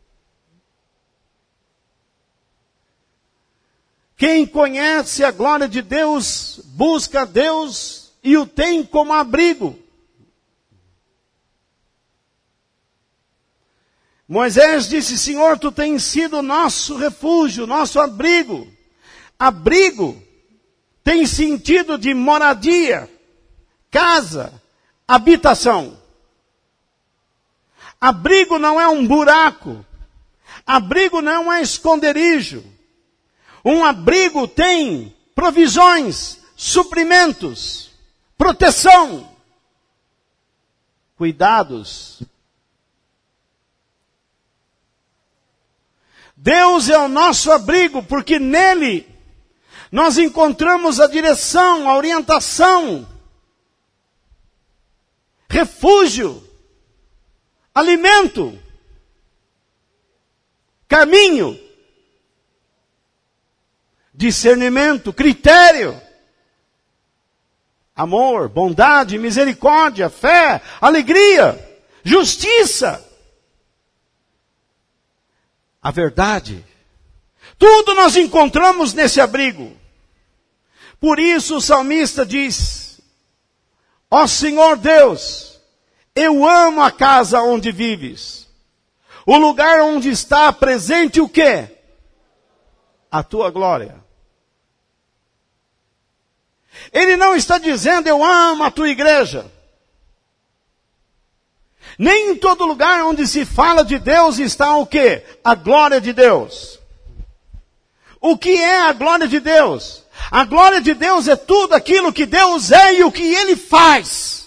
Quem conhece a glória de Deus, busca Deus e o tem como abrigo. Moisés disse, Senhor, tu tens sido nosso refúgio, nosso abrigo. Abrigo tem sentido de moradia, casa, habitação. Abrigo não é um buraco. Abrigo não é esconderijo. Um abrigo tem provisões, suprimentos, proteção, cuidados. Deus é o nosso abrigo, porque nele nós encontramos a direção, a orientação, refúgio, alimento, caminho, discernimento, critério, amor, bondade, misericórdia, fé, alegria, justiça, a verdade. Tudo nós encontramos nesse abrigo. Por isso o salmista diz, ó Senhor Deus, eu amo a casa onde vives. O lugar onde está presente o quê? A tua glória. Ele não está dizendo, eu amo a tua igreja. Nem em todo lugar onde se fala de Deus está o quê? A glória de Deus. O que é a glória de Deus? A glória de Deus é tudo aquilo que Deus é e o que Ele faz.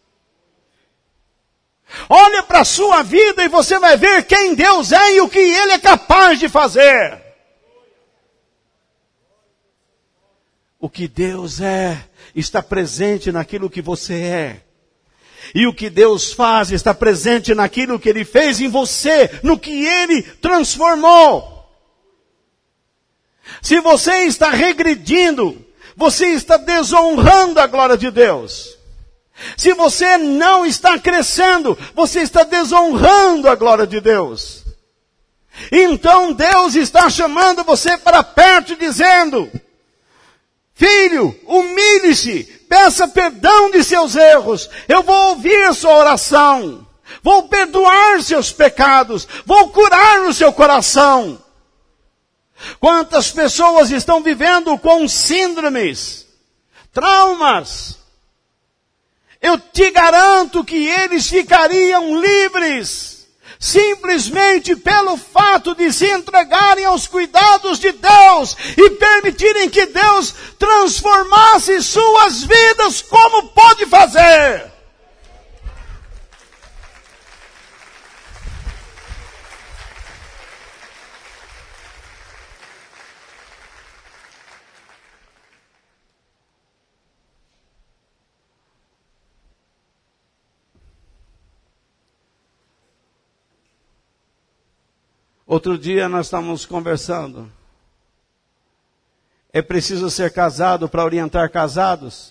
Olha para a sua vida e você vai ver quem Deus é e o que Ele é capaz de fazer. O que Deus é está presente naquilo que você é. E o que Deus faz está presente naquilo que Ele fez em você, no que Ele transformou. Se você está regredindo, você está desonrando a glória de Deus. Se você não está crescendo, você está desonrando a glória de Deus. Então Deus está chamando você para perto dizendo, filho, humilhe-se, peça perdão de seus erros, eu vou ouvir a sua oração, vou perdoar seus pecados, vou curar o seu coração. Quantas pessoas estão vivendo com síndromes, traumas? Eu te garanto que eles ficariam livres simplesmente pelo fato de se entregarem aos cuidados de Deus e permitirem que Deus transformasse suas vidas, como pode fazer. Outro dia nós estávamos conversando. É preciso ser casado para orientar casados.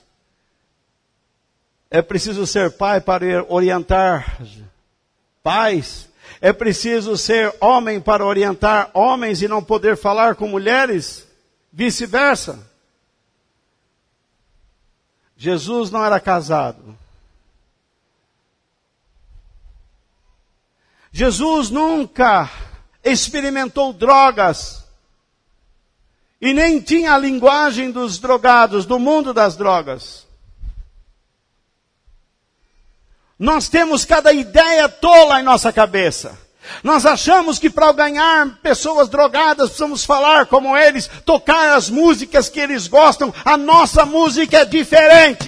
É preciso ser pai para orientar pais. É preciso ser homem para orientar homens e não poder falar com mulheres. Vice-versa. Jesus não era casado. Jesus nunca experimentou drogas e nem tinha a linguagem dos drogados, do mundo das drogas. Nós temos cada ideia tola em nossa cabeça. Nós achamos que para ganhar pessoas drogadas precisamos falar como eles, tocar as músicas que eles gostam. A nossa música é diferente.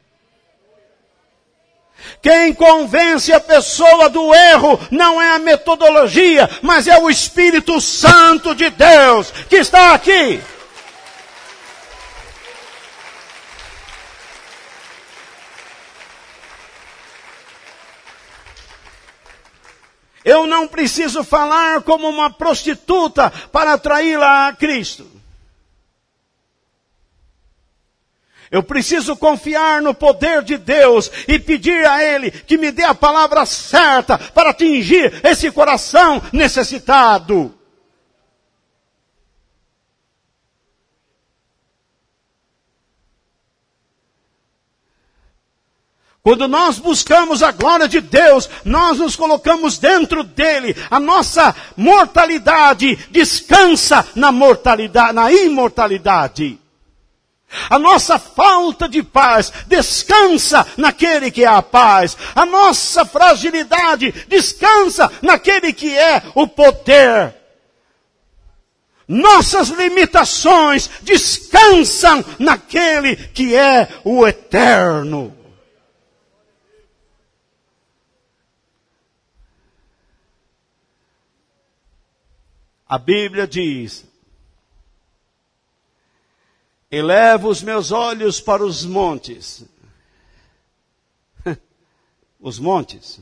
Quem convence a pessoa do erro não é a metodologia, mas é o Espírito Santo de Deus que está aqui. Eu não preciso falar como uma prostituta para atraí-la a Cristo. Eu preciso confiar no poder de Deus e pedir a Ele que me dê a palavra certa para atingir esse coração necessitado. Quando nós buscamos a glória de Deus, nós nos colocamos dentro dele. A nossa mortalidade descansa na mortalidade, na imortalidade. A nossa falta de paz descansa naquele que é a paz. A nossa fragilidade descansa naquele que é o poder. Nossas limitações descansam naquele que é o eterno. A Bíblia diz: elevo os meus olhos para os montes. Os montes.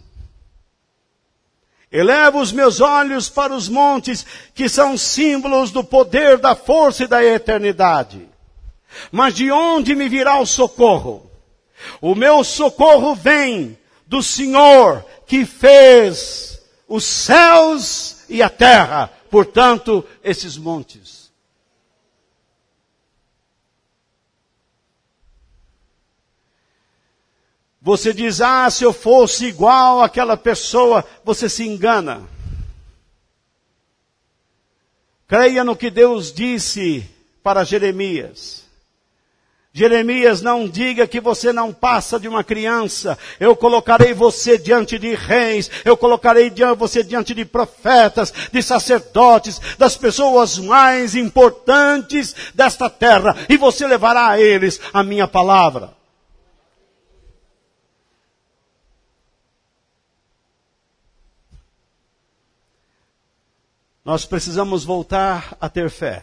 Elevo os meus olhos para os montes, que são símbolos do poder, da força e da eternidade. Mas de onde me virá o socorro? O meu socorro vem do Senhor, que fez os céus e a terra, portanto, esses montes. Você diz, se eu fosse igual àquela pessoa, você se engana. Creia no que Deus disse para Jeremias. Jeremias, não diga que você não passa de uma criança. Eu colocarei você diante de reis. Eu colocarei você diante de profetas, de sacerdotes, das pessoas mais importantes desta terra. E você levará a eles a minha palavra. Nós precisamos voltar a ter fé.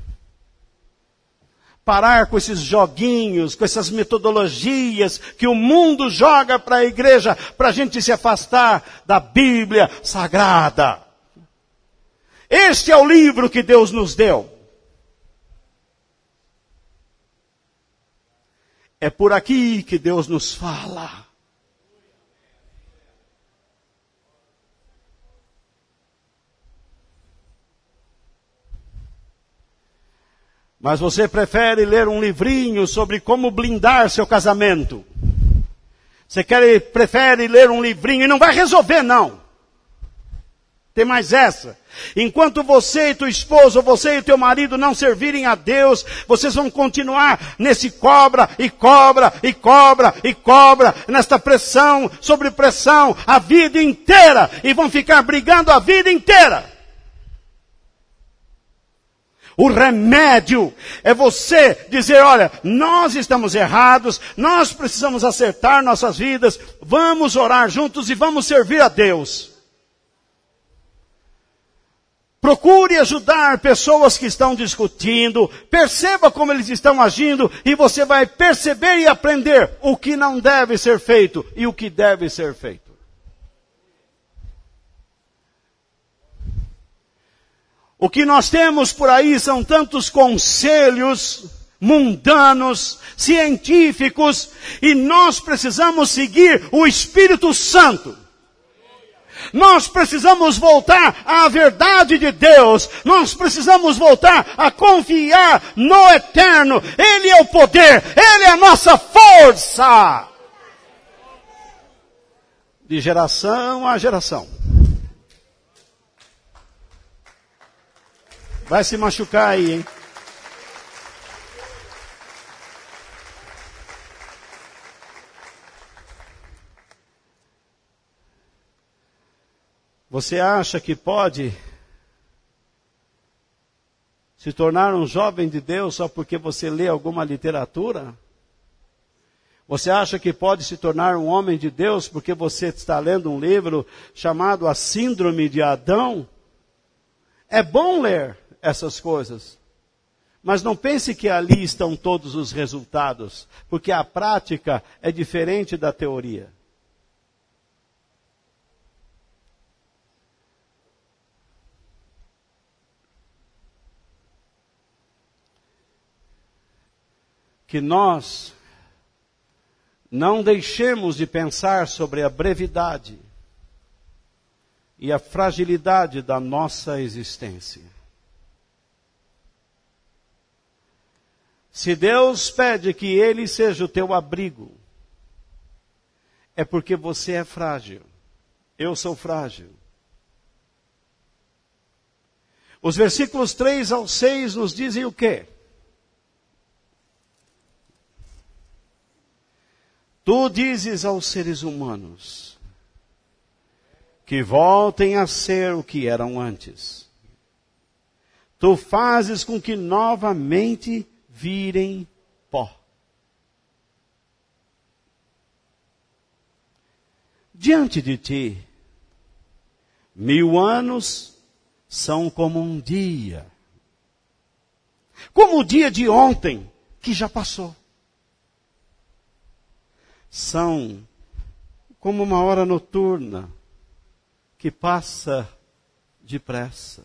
Parar com esses joguinhos, com essas metodologias que o mundo joga para a igreja, para a gente se afastar da Bíblia Sagrada. Este é o livro que Deus nos deu. É por aqui que Deus nos fala. Mas você prefere ler um livrinho sobre como blindar seu casamento. Você prefere ler um livrinho e não vai resolver, não. Tem mais essa. Enquanto você e tua esposa, você e teu marido não servirem a Deus, vocês vão continuar nesse cobra, nesta pressão, sobre pressão, a vida inteira. E vão ficar brigando a vida inteira. O remédio é você dizer, olha, nós estamos errados, nós precisamos acertar nossas vidas, vamos orar juntos e vamos servir a Deus. Procure ajudar pessoas que estão discutindo, perceba como eles estão agindo e você vai perceber e aprender o que não deve ser feito e o que deve ser feito. O que nós temos por aí são tantos conselhos mundanos, científicos, e nós precisamos seguir o Espírito Santo. Nós precisamos voltar à verdade de Deus. Nós precisamos voltar a confiar no Eterno. Ele é o poder, Ele é a nossa força. De geração a geração. Vai se machucar aí, hein? Você acha que pode se tornar um jovem de Deus só porque você lê alguma literatura? Você acha que pode se tornar um homem de Deus porque você está lendo um livro chamado A Síndrome de Adão? É bom ler essas coisas, mas não pense que ali estão todos os resultados, porque a prática é diferente da teoria. Que nós não deixemos de pensar sobre a brevidade e a fragilidade da nossa existência. Se Deus pede que Ele seja o teu abrigo, é porque você é frágil. Eu sou frágil. Os versículos 3 ao 6 nos dizem o quê? Tu dizes aos seres humanos que voltem a ser o que eram antes. Tu fazes com que novamente virem pó. Diante de ti, 1000 anos são como um dia. Como o dia de ontem, que já passou. São como uma hora noturna, que passa depressa.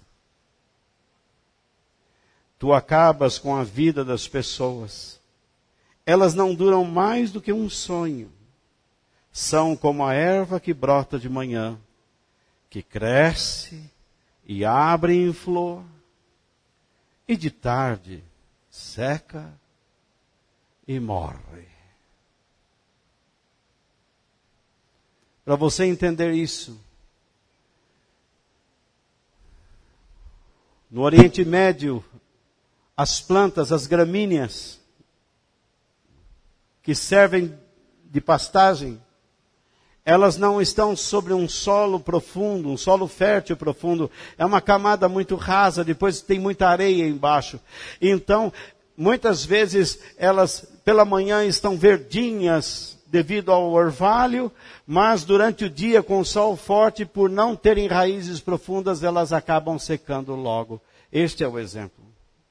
Tu acabas com a vida das pessoas. Elas não duram mais do que um sonho. São como a erva que brota de manhã, que cresce e abre em flor, e de tarde seca e morre. Para você entender isso, no Oriente Médio, as plantas, as gramíneas, que servem de pastagem, elas não estão sobre um solo profundo, um solo fértil profundo. É uma camada muito rasa, depois tem muita areia embaixo. Então, muitas vezes, elas pela manhã estão verdinhas devido ao orvalho, mas durante o dia, com o sol forte, por não terem raízes profundas, elas acabam secando logo. Este é o exemplo.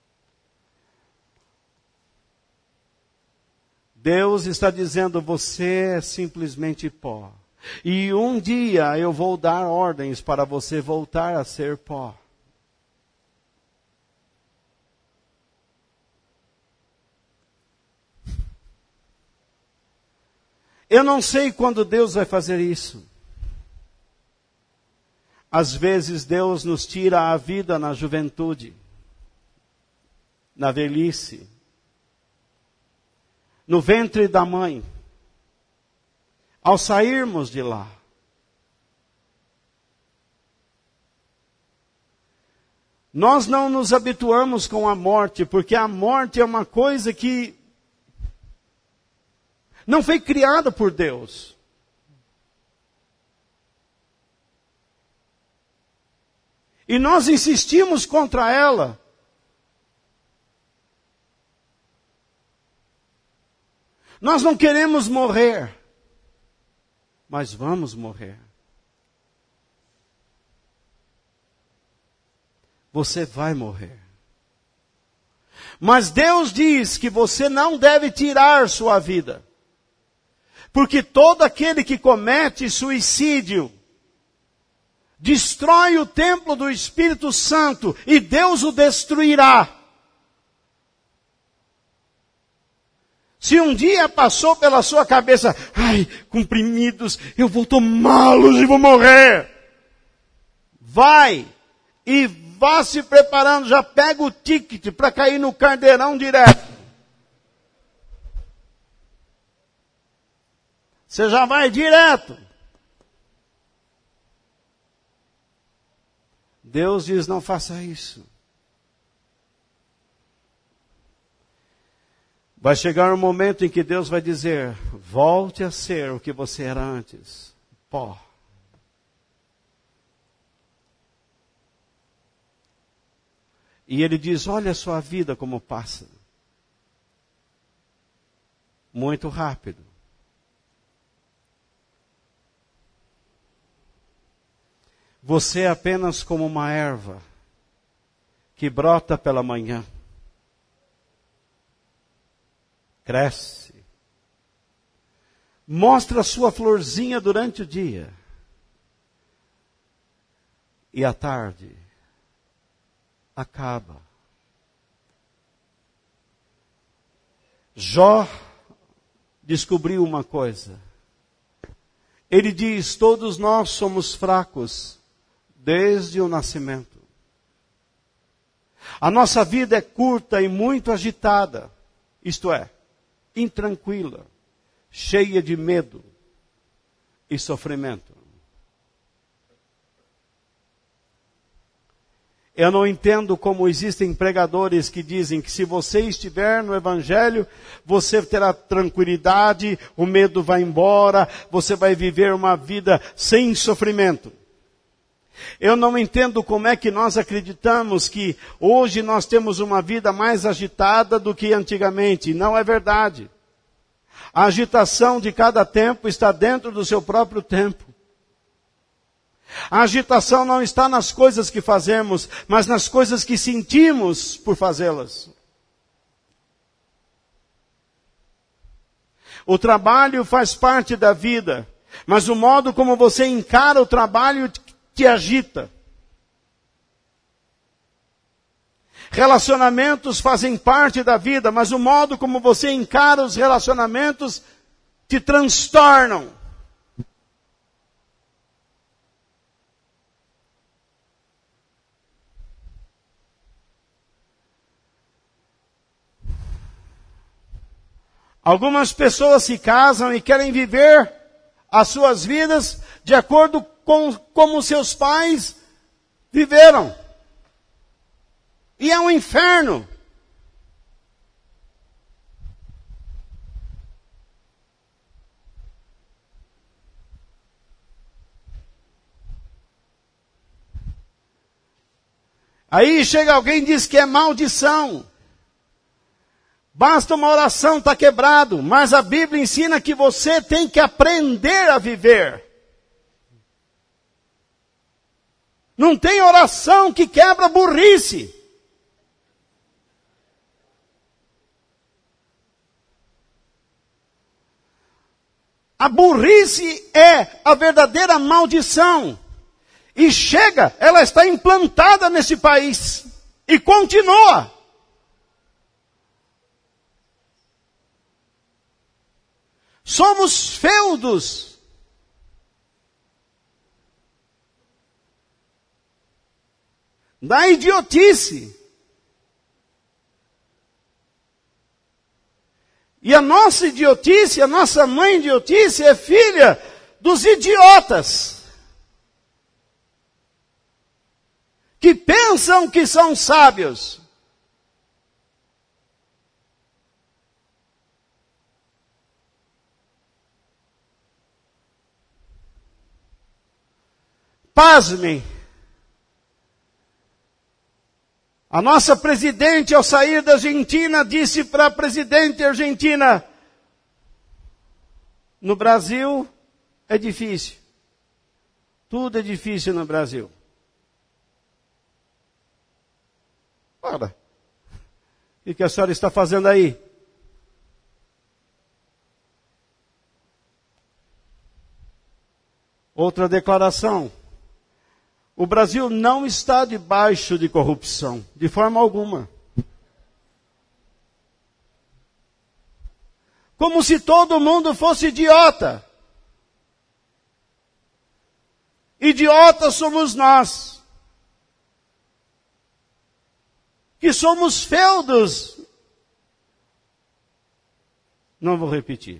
Deus está dizendo, você é simplesmente pó. E um dia eu vou dar ordens para você voltar a ser pó. Eu não sei quando Deus vai fazer isso. Às vezes Deus nos tira a vida na juventude, na velhice, no ventre da mãe, ao sairmos de lá. Nós não nos habituamos com a morte, porque a morte é uma coisa que não foi criada por Deus. E nós insistimos contra ela. Nós não queremos morrer, mas vamos morrer. Você vai morrer. Mas Deus diz que você não deve tirar sua vida. Porque todo aquele que comete suicídio destrói o templo do Espírito Santo e Deus o destruirá. Se um dia passou pela sua cabeça, ai, comprimidos, eu vou tomá-los e vou morrer. Vai e vá se preparando, já pega o ticket para cair no caldeirão direto. Você já vai direto. Deus diz, não faça isso. Vai chegar um momento em que Deus vai dizer, volte a ser o que você era antes. Pó. E ele diz, olha a sua vida como passa. Muito rápido. Você é apenas como uma erva que brota pela manhã. Cresce. Mostra a sua florzinha durante o dia. E à tarde, acaba. Jó descobriu uma coisa. Ele diz, todos nós somos fracos desde o nascimento. A nossa vida é curta e muito agitada. Isto é, intranquila, cheia de medo e sofrimento. Eu não entendo como existem pregadores que dizem que se você estiver no Evangelho, você terá tranquilidade, o medo vai embora, você vai viver uma vida sem sofrimento. Eu não entendo como é que nós acreditamos que hoje nós temos uma vida mais agitada do que antigamente. Não é verdade. A agitação de cada tempo está dentro do seu próprio tempo. A agitação não está nas coisas que fazemos, mas nas coisas que sentimos por fazê-las. O trabalho faz parte da vida, mas o modo como você encara o trabalho te agita. Relacionamentos fazem parte da vida, mas o modo como você encara os relacionamentos te transtornam. Algumas pessoas se casam e querem viver as suas vidas de acordo com como seus pais viveram. E é um inferno. Aí chega alguém e diz que é maldição. Basta uma oração, está quebrado. Mas a Bíblia ensina que você tem que aprender a viver. Não tem oração que quebra burrice. A burrice é a verdadeira maldição. E chega, ela está implantada nesse país. E continua. Somos feudos. Da idiotice. E a nossa idiotice, a nossa mãe idiotice é filha dos idiotas. que pensam que são sábios. Pasmem. A nossa presidente, ao sair da Argentina, disse para a presidente argentina: no Brasil é difícil. Tudo é difícil no Brasil. Ora, o que a senhora está fazendo aí? Outra declaração. O Brasil não está debaixo de corrupção, de forma alguma. Como se todo mundo fosse idiota. Idiotas somos nós, que somos feudos. Não vou repetir.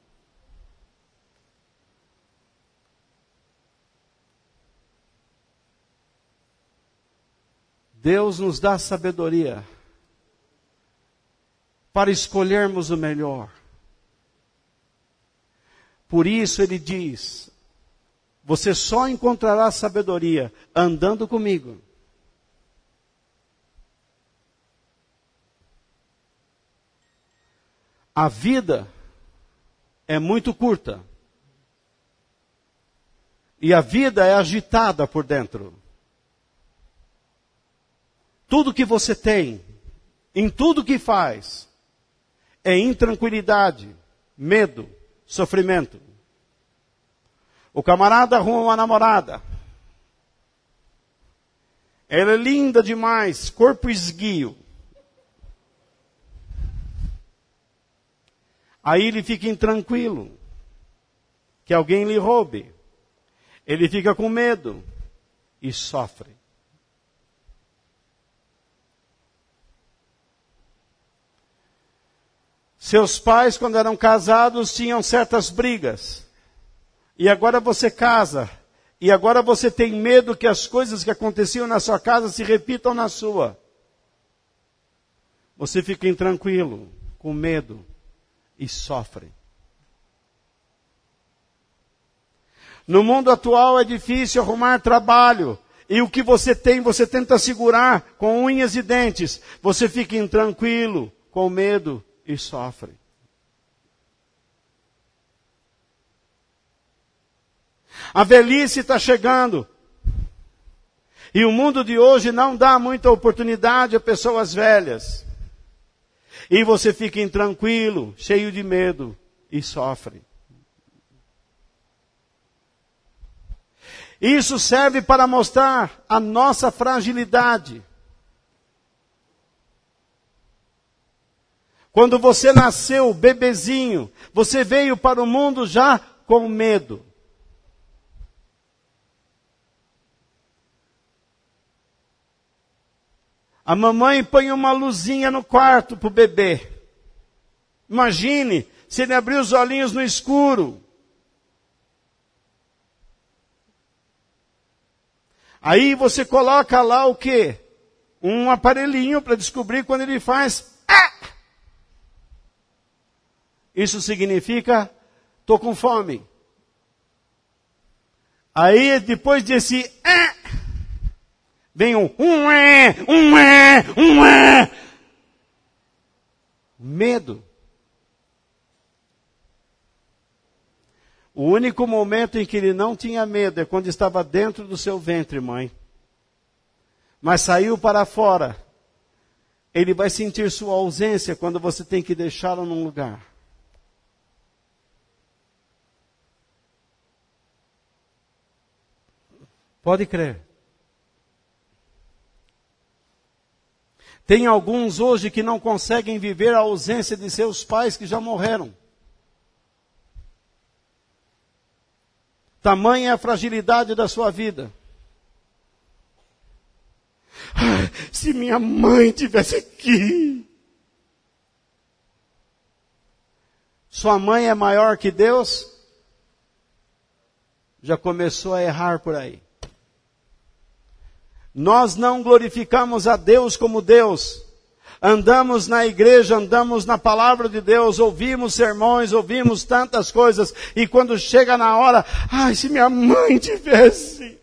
Deus nos dá sabedoria para escolhermos o melhor. Por isso ele diz: você só encontrará sabedoria andando comigo. A vida é muito curta. E a vida é agitada por dentro. Tudo que você tem, em tudo que faz, é intranquilidade, medo, sofrimento. O camarada arruma uma namorada. Ela é linda demais, corpo esguio. Aí ele fica intranquilo, que alguém lhe roube. Ele fica com medo e sofre. Seus pais, quando eram casados, tinham certas brigas. E agora você casa. E agora você tem medo que as coisas que aconteciam na sua casa se repitam na sua. Você fica intranquilo, com medo e sofre. No mundo atual é difícil arrumar trabalho. E o que você tem, você tenta segurar com unhas e dentes. Você fica intranquilo, com medo e sofre. A velhice está chegando. E o mundo de hoje não dá muita oportunidade a pessoas velhas. E você fica intranquilo, cheio de medo e sofre. Isso serve para mostrar a nossa fragilidade. Quando você nasceu bebezinho, você veio para o mundo já com medo. A mamãe põe uma luzinha no quarto para o bebê. Imagine se ele abrir os olhinhos no escuro. Aí você coloca lá o quê? Um aparelhinho para descobrir quando ele faz. Isso significa, estou com fome. Aí depois desse vem medo. O único momento em que ele não tinha medo é quando estava dentro do seu ventre, mãe. Mas saiu para fora. Ele vai sentir sua ausência quando você tem que deixá-lo num lugar. Pode crer. Tem alguns hoje que não conseguem viver a ausência de seus pais que já morreram. Tamanha é a fragilidade da sua vida. Se minha mãe estivesse aqui. Sua mãe é maior que Deus? Já começou a errar por aí. Nós não glorificamos a Deus como Deus. Andamos na igreja, andamos na palavra de Deus, ouvimos sermões, ouvimos tantas coisas, e quando chega na hora, ai, se minha mãe tivesse.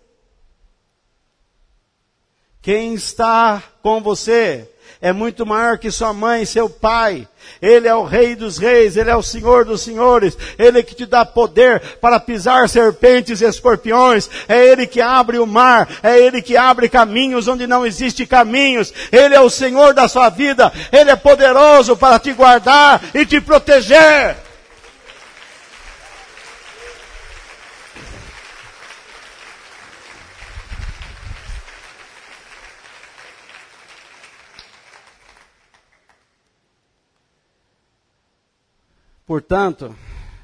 Quem está com você é muito maior que sua mãe, seu pai. Ele é o Rei dos Reis, Ele é o Senhor dos Senhores. Ele que te dá poder para pisar serpentes e escorpiões. É Ele que abre o mar. É Ele que abre caminhos onde não existem caminhos. Ele é o Senhor da sua vida. Ele é poderoso para te guardar e te proteger. Portanto,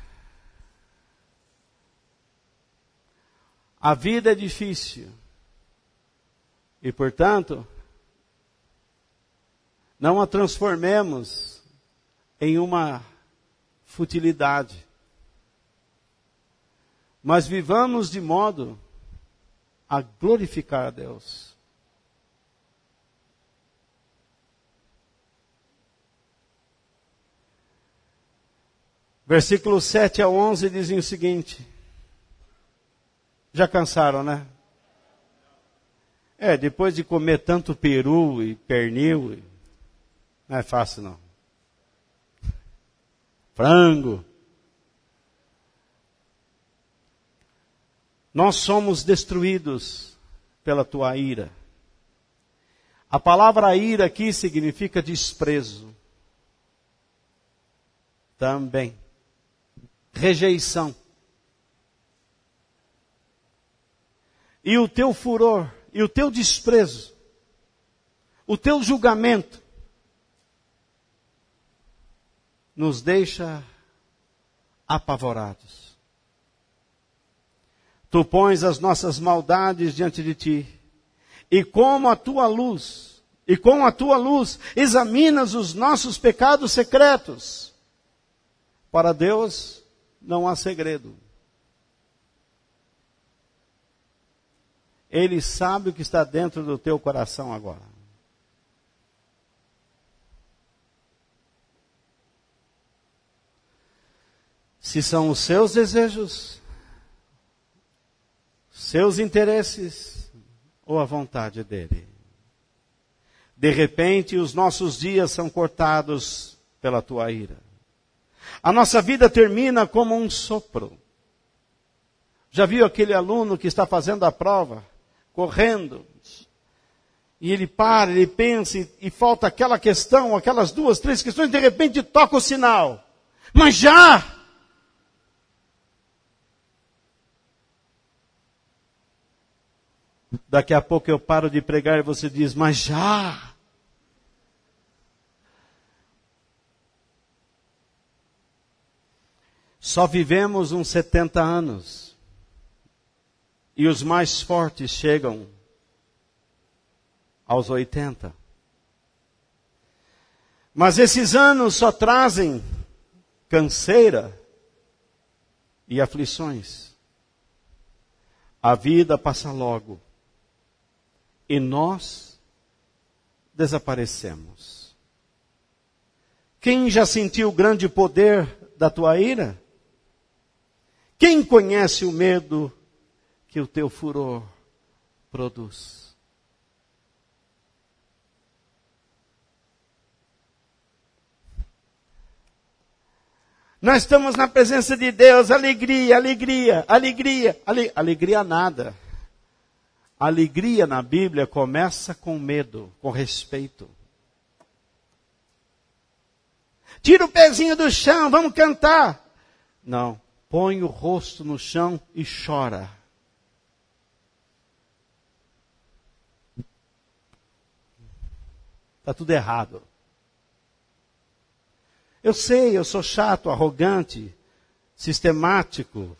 a vida é difícil. E, portanto, não a transformemos em uma futilidade. Mas vivamos de modo a glorificar a Deus. Versículos 7 a 11 dizem o seguinte. Já cansaram, né? Depois de comer tanto peru e pernil, não é fácil não. Frango. Nós somos destruídos pela tua ira. A palavra ira aqui significa desprezo. Também. Rejeição. E o teu furor, e o teu desprezo, o teu julgamento, nos deixa apavorados. Tu pões as nossas maldades diante de ti, e com a tua luz, examinas os nossos pecados secretos. Para Deus não há segredo. Ele sabe o que está dentro do teu coração agora. Se são os seus desejos, seus interesses ou a vontade dele. De repente, os nossos dias são cortados pela tua ira. A nossa vida termina como um sopro. Já viu aquele aluno que está fazendo a prova, correndo, e ele para, ele pensa, e falta aquela questão, aquelas 2, 3 questões, de repente toca o sinal. Mas já! Daqui a pouco eu paro de pregar e você diz, mas já! Só vivemos uns 70 anos. E os mais fortes chegam aos 80. Mas esses anos só trazem canseira e aflições. A vida passa logo. E nós desaparecemos. Quem já sentiu o grande poder da tua ira? Quem conhece o medo que o teu furor produz? Nós estamos na presença de Deus, alegria, alegria, alegria, alegria nada. Alegria na Bíblia começa com medo, com respeito. Tira o pezinho do chão, vamos cantar. Não. Põe o rosto no chão e chora. Está tudo errado. Eu sei, eu sou chato, arrogante, sistemático,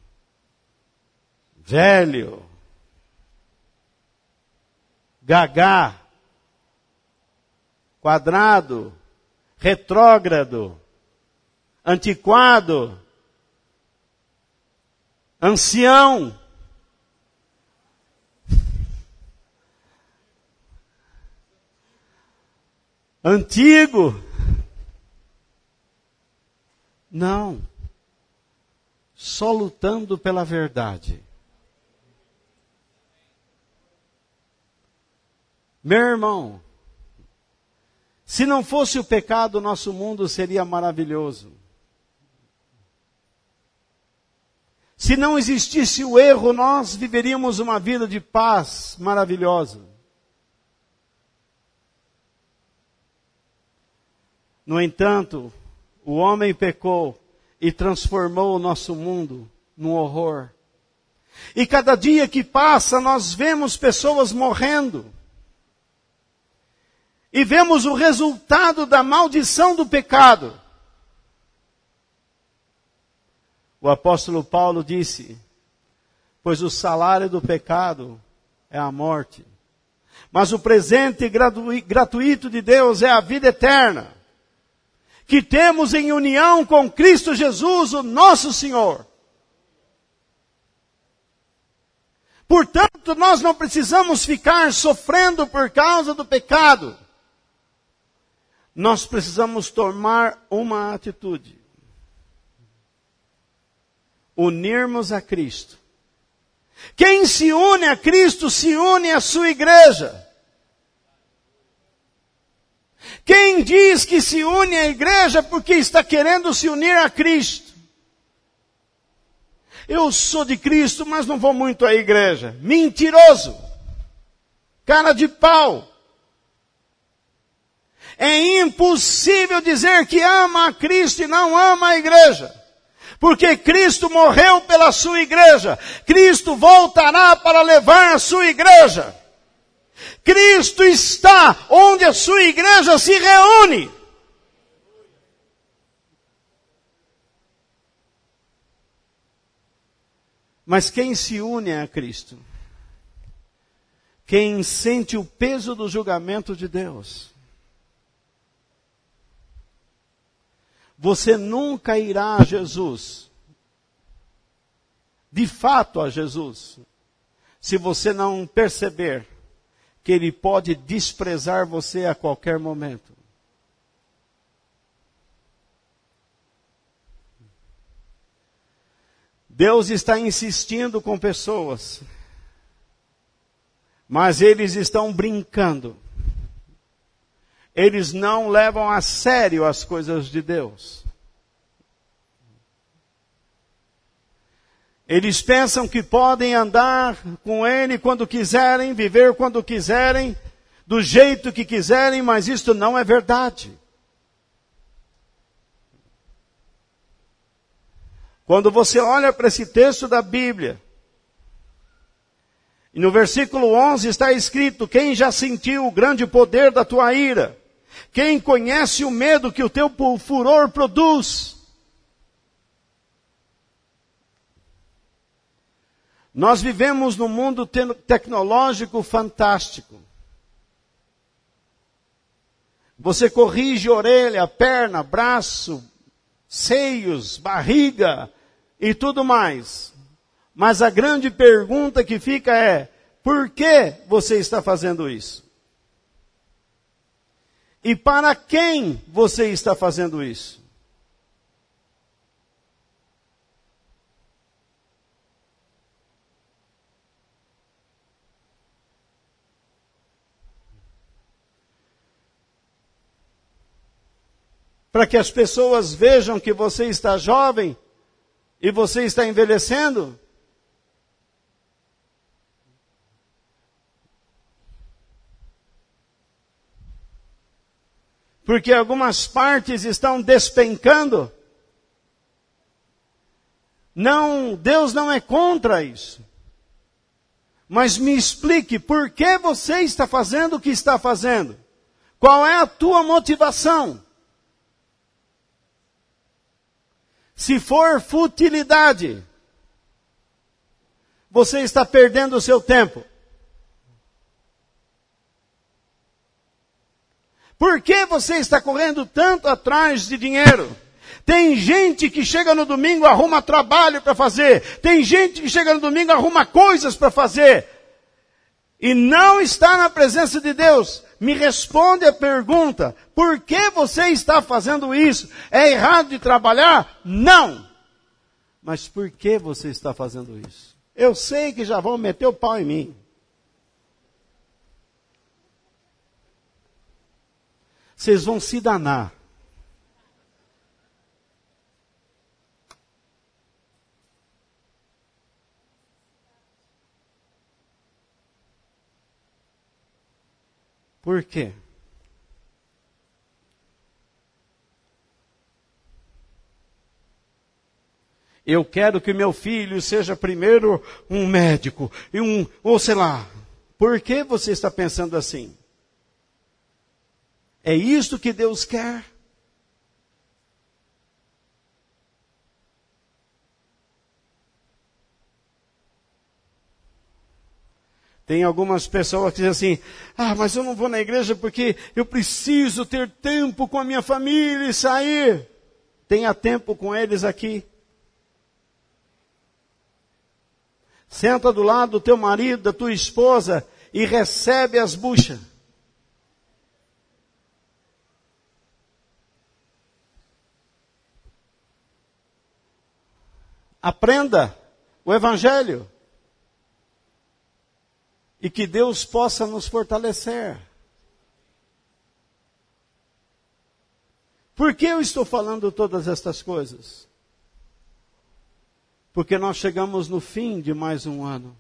velho, gagá, quadrado, retrógrado, antiquado, ancião. antigo. Não. Só lutando pela verdade. Meu irmão, se não fosse o pecado, nosso mundo seria maravilhoso. Se não existisse o erro, nós viveríamos uma vida de paz maravilhosa. No entanto, o homem pecou e transformou o nosso mundo num horror. E cada dia que passa, nós vemos pessoas morrendo. E vemos o resultado da maldição do pecado. O apóstolo Paulo disse, pois o salário do pecado é a morte. Mas o presente gratuito de Deus é a vida eterna, que temos em união com Cristo Jesus, o nosso Senhor. Portanto, nós não precisamos ficar sofrendo por causa do pecado. Nós precisamos tomar uma atitude. Unirmos a Cristo. Quem se une a Cristo, se une à sua igreja. Quem diz que se une à igreja porque está querendo se unir a Cristo. Eu sou de Cristo, mas não vou muito à igreja. Mentiroso. Cara de pau. É impossível dizer que ama a Cristo e não ama a igreja. Porque Cristo morreu pela sua igreja. Cristo voltará para levar a sua igreja. Cristo está onde a sua igreja se reúne. Mas quem se une a Cristo? Quem sente o peso do julgamento de Deus? Você nunca irá a Jesus, de fato a Jesus, se você não perceber que Ele pode desprezar você a qualquer momento. Deus está insistindo com pessoas, mas eles estão brincando. Eles não levam a sério as coisas de Deus. Eles pensam que podem andar com Ele quando quiserem, viver quando quiserem, do jeito que quiserem, mas isto não é verdade. Quando você olha para esse texto da Bíblia, e no versículo 11 está escrito, quem já sentiu o grande poder da tua ira? Quem conhece o medo que o teu furor produz? Nós vivemos num mundo tecnológico fantástico. Você corrige orelha, perna, braço, seios, barriga e tudo mais. Mas a grande pergunta que fica é, por que você está fazendo isso? E para quem você está fazendo isso? Para que as pessoas vejam que você está jovem e você está envelhecendo? Porque algumas partes estão despencando? Não, Deus não é contra isso. Mas me explique, por que você está fazendo o que está fazendo? Qual é a tua motivação? Se for futilidade, você está perdendo o seu tempo. Por que você está correndo tanto atrás de dinheiro? Tem gente que chega no domingo e arruma trabalho para fazer. Tem gente que chega no domingo e arruma coisas para fazer. E não está na presença de Deus. me responde a pergunta, por que você está fazendo isso? É errado de trabalhar? Não! Mas por que você está fazendo isso? Eu sei que já vão meter o pau em mim. Vocês vão se danar. Por quê? Eu quero que meu filho seja primeiro um médico, ou sei lá. Por que você está pensando assim? É isto que Deus quer? Tem algumas pessoas que dizem assim, mas eu não vou na igreja porque eu preciso ter tempo com a minha família e sair. Tenha tempo com eles aqui. Senta do lado do teu marido, da tua esposa e recebe as buchas. Aprenda o Evangelho. E que Deus possa nos fortalecer. Por que eu estou falando todas estas coisas? Porque nós chegamos no fim de mais um ano.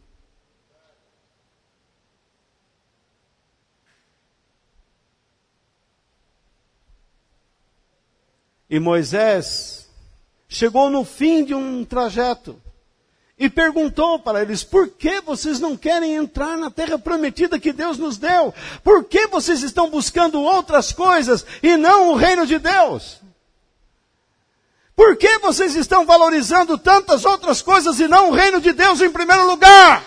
E Moisés chegou no fim de um trajeto. E perguntou para eles, por que vocês não querem entrar na terra prometida que Deus nos deu? Por que vocês estão buscando outras coisas e não o reino de Deus? Por que vocês estão valorizando tantas outras coisas e não o reino de Deus em primeiro lugar?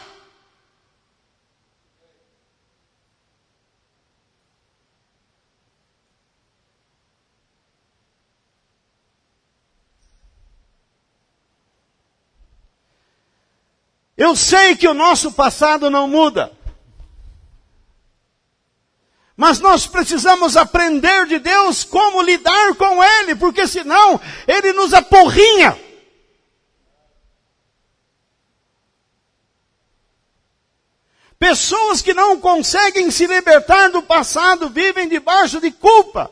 Eu sei que o nosso passado não muda. Mas nós precisamos aprender de Deus como lidar com Ele, porque senão Ele nos apurrinha. Pessoas que não conseguem se libertar do passado vivem debaixo de culpa.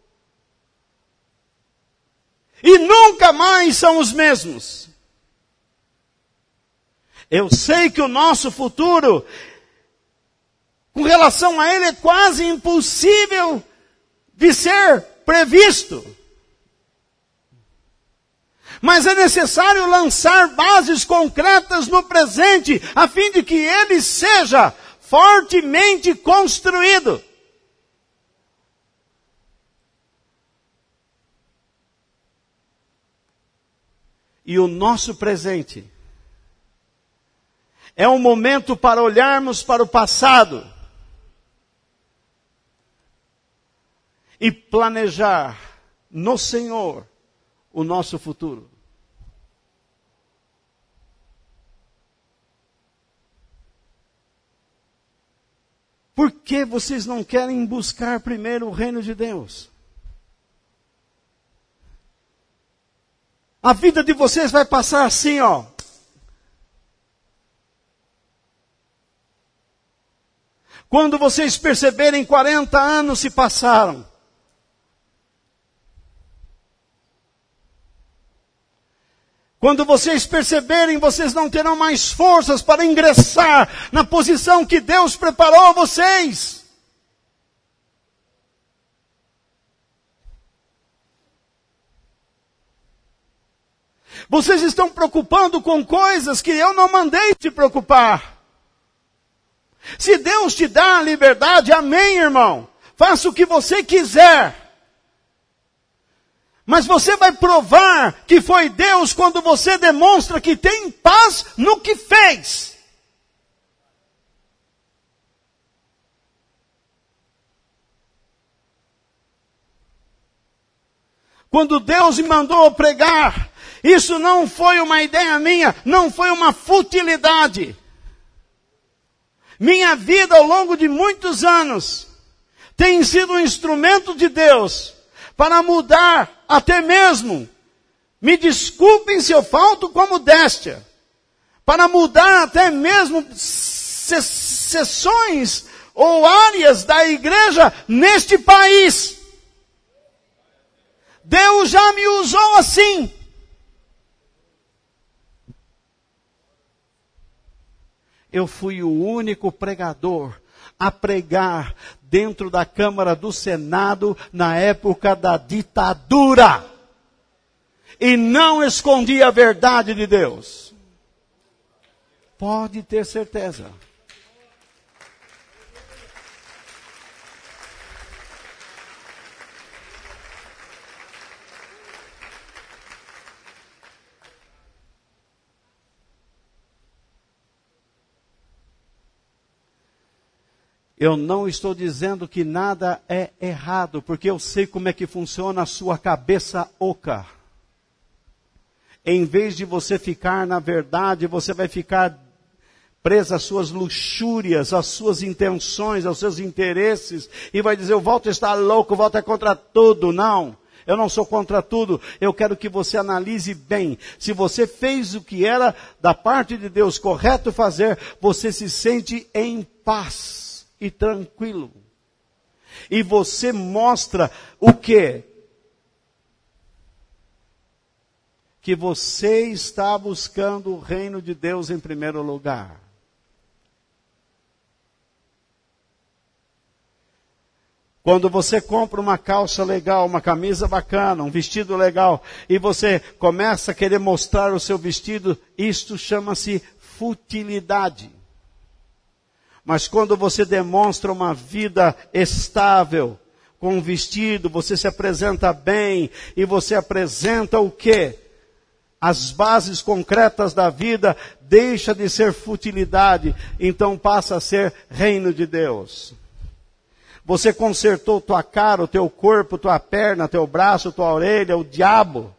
E nunca mais são os mesmos. Eu sei que o nosso futuro, com relação a ele, é quase impossível de ser previsto. Mas é necessário lançar bases concretas no presente, a fim de que ele seja fortemente construído. E o nosso presente é um momento para olharmos para o passado e planejar no Senhor o nosso futuro. Por que vocês não querem buscar primeiro o reino de Deus? A vida de vocês vai passar assim, Quando vocês perceberem, 40 anos se passaram. Quando vocês perceberem, vocês não terão mais forças para ingressar na posição que Deus preparou a vocês. Vocês estão preocupando com coisas que eu não mandei te preocupar. Se Deus te dá a liberdade, amém, irmão. Faça o que você quiser. Mas você vai provar que foi Deus quando você demonstra que tem paz no que fez. Quando Deus me mandou pregar, isso não foi uma ideia minha, não foi uma futilidade. Minha vida ao longo de muitos anos tem sido um instrumento de Deus para mudar até mesmo, me desculpem se eu falto com modéstia, para mudar até mesmo seções ou áreas da igreja neste país. Deus já me usou assim. Eu fui o único pregador a pregar dentro da Câmara do Senado na época da ditadura. E não escondi a verdade de Deus. Pode ter certeza. Eu não estou dizendo que nada é errado, porque eu sei como é que funciona a sua cabeça oca. Em vez de você ficar na verdade, você vai ficar preso às suas luxúrias, às suas intenções, aos seus interesses, e vai dizer, o Walter está louco, o Walter é contra tudo. Não, eu não sou contra tudo. Eu quero que você analise bem. Se você fez o que era da parte de Deus correto fazer, você se sente em paz e tranquilo. E você mostra o quê? Que você está buscando o reino de Deus em primeiro lugar. Quando você compra uma calça legal, uma camisa bacana, um vestido legal, e você começa a querer mostrar o seu vestido, isto chama-se futilidade. Mas quando você demonstra uma vida estável, com um vestido, você se apresenta bem, e você apresenta o quê? As bases concretas da vida, deixa de ser futilidade, então passa a ser reino de Deus. Você consertou tua cara, o teu corpo, tua perna, teu braço, tua orelha, o diabo.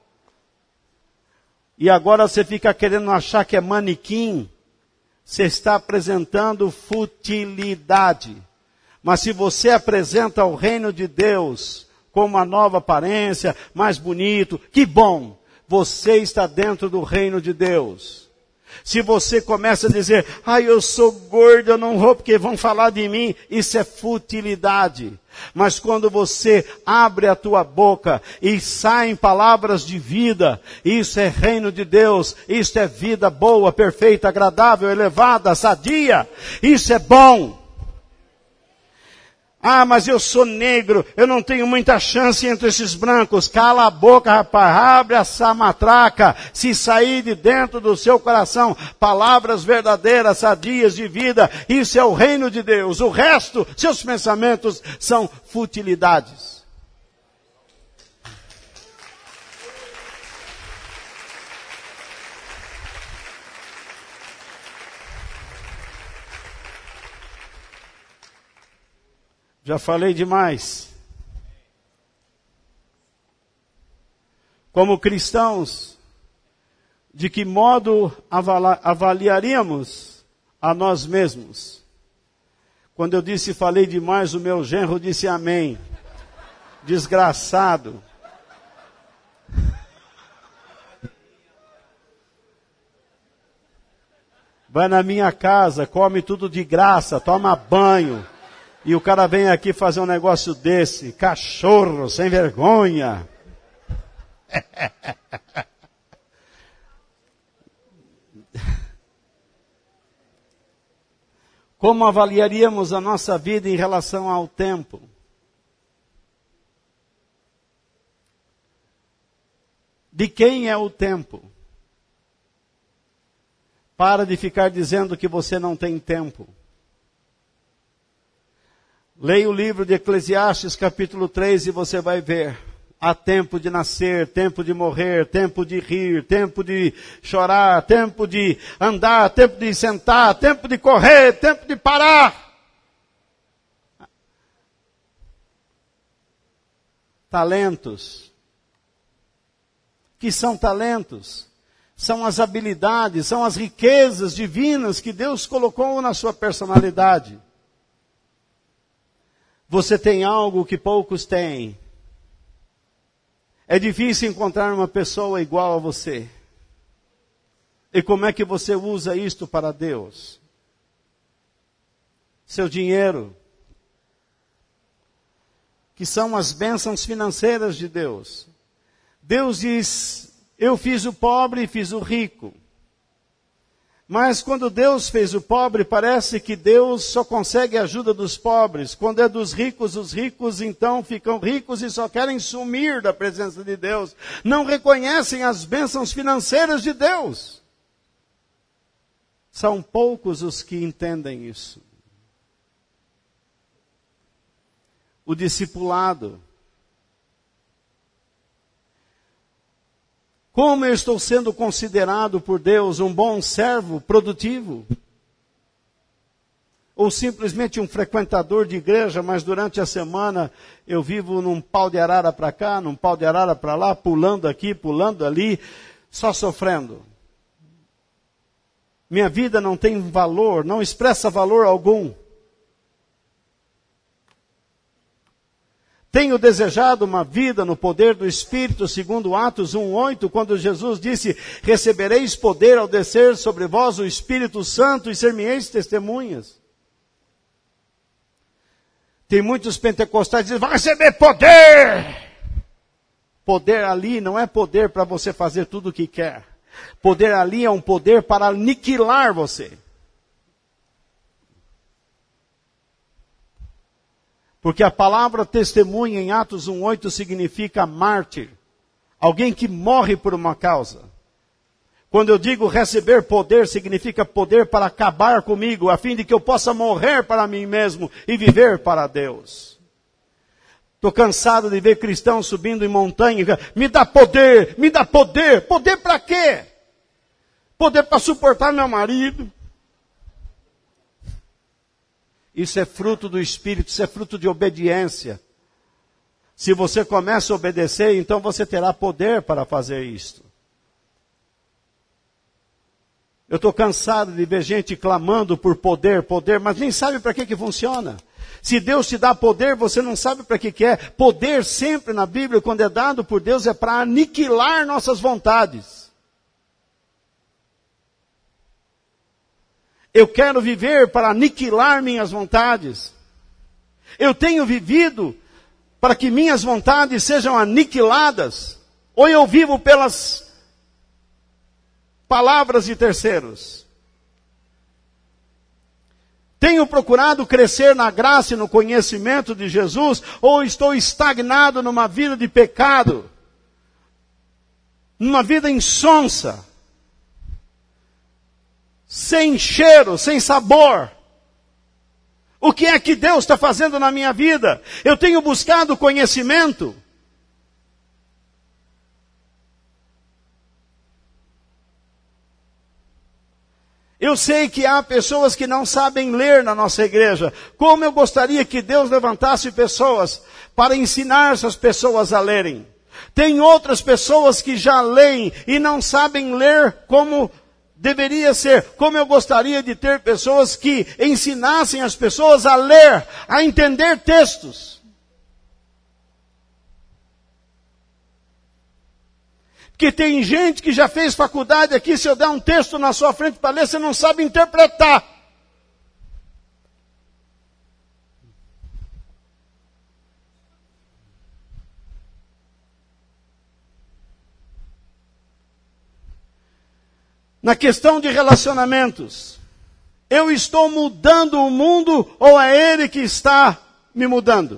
E agora você fica querendo achar que é manequim. Você está apresentando futilidade. Mas se você apresenta o reino de Deus com uma nova aparência, mais bonito, que bom! Você está dentro do reino de Deus. Se você começa a dizer, eu sou gordo, eu não vou porque vão falar de mim, isso é futilidade. Mas quando você abre a tua boca e saem palavras de vida, isso é reino de Deus, isso é vida boa, perfeita, agradável, elevada, sadia, isso é bom. Mas eu sou negro, eu não tenho muita chance entre esses brancos. Cala a boca, rapaz, abre essa matraca. Se sair de dentro do seu coração palavras verdadeiras, sadias de vida, isso é o reino de Deus. O resto, seus pensamentos são futilidades. Já falei demais. Como cristãos, de que modo avaliaríamos a nós mesmos? Quando eu disse falei demais, o meu genro disse amém. Desgraçado. Vai na minha casa, come tudo de graça, toma banho. E o cara vem aqui fazer um negócio desse. Cachorro, sem vergonha. Como avaliaríamos a nossa vida em relação ao tempo? De quem é o tempo? Para de ficar dizendo que você não tem tempo. Leia o livro de Eclesiastes, capítulo 3, e você vai ver. Há tempo de nascer, tempo de morrer, tempo de rir, tempo de chorar, tempo de andar, tempo de sentar, tempo de correr, tempo de parar. Talentos. Que são talentos? São as habilidades, são as riquezas divinas que Deus colocou na sua personalidade. Você tem algo que poucos têm. É difícil encontrar uma pessoa igual a você. E como é que você usa isto para Deus? Seu dinheiro, que são as bênçãos financeiras de Deus. Deus diz, eu fiz o pobre e fiz o rico. Mas quando Deus fez o pobre, parece que Deus só consegue a ajuda dos pobres. Quando é dos ricos, os ricos então ficam ricos e só querem sumir da presença de Deus. Não reconhecem as bênçãos financeiras de Deus. São poucos os que entendem isso. O discipulado. Como eu estou sendo considerado por Deus um bom servo, produtivo? Ou simplesmente um frequentador de igreja, mas durante a semana eu vivo num pau de arara para cá, num pau de arara para lá, pulando aqui, pulando ali, só sofrendo. Minha vida não tem valor, não expressa valor algum. Tenho desejado uma vida no poder do Espírito, segundo Atos 1:8, quando Jesus disse, recebereis poder ao descer sobre vós o Espírito Santo e ser-me-eis testemunhas. Tem muitos pentecostais que dizem, vai receber poder! Poder ali não é poder para você fazer tudo o que quer. Poder ali é um poder para aniquilar você. Porque a palavra testemunha em Atos 1:8 significa mártir. Alguém que morre por uma causa. Quando eu digo receber poder, significa poder para acabar comigo, a fim de que eu possa morrer para mim mesmo e viver para Deus. Estou cansado de ver cristãos subindo em montanha. Me dá poder, me dá poder. Poder para quê? Poder para suportar meu marido. Isso é fruto do Espírito, isso é fruto de obediência. Se você começa a obedecer, então você terá poder para fazer isto. Eu estou cansado de ver gente clamando por poder, poder, mas nem sabe para que funciona. Se Deus te dá poder, você não sabe para que é. Poder sempre na Bíblia, quando é dado por Deus, é para aniquilar nossas vontades. Eu quero viver para aniquilar minhas vontades. Eu tenho vivido para que minhas vontades sejam aniquiladas. Ou eu vivo pelas palavras de terceiros. Tenho procurado crescer na graça e no conhecimento de Jesus, ou estou estagnado numa vida de pecado, numa vida insonsa, sem cheiro, sem sabor. O que é que Deus está fazendo na minha vida? Eu tenho buscado conhecimento. Eu sei que há pessoas que não sabem ler na nossa igreja. Como eu gostaria que Deus levantasse pessoas para ensinar essas pessoas a lerem. Tem outras pessoas que já leem e não sabem ler como deveria ser. Como eu gostaria de ter pessoas que ensinassem as pessoas a ler, a entender textos. Porque tem gente que já fez faculdade aqui, se eu der um texto na sua frente para ler, você não sabe interpretar. Na questão de relacionamentos, eu estou mudando o mundo ou é Ele que está me mudando?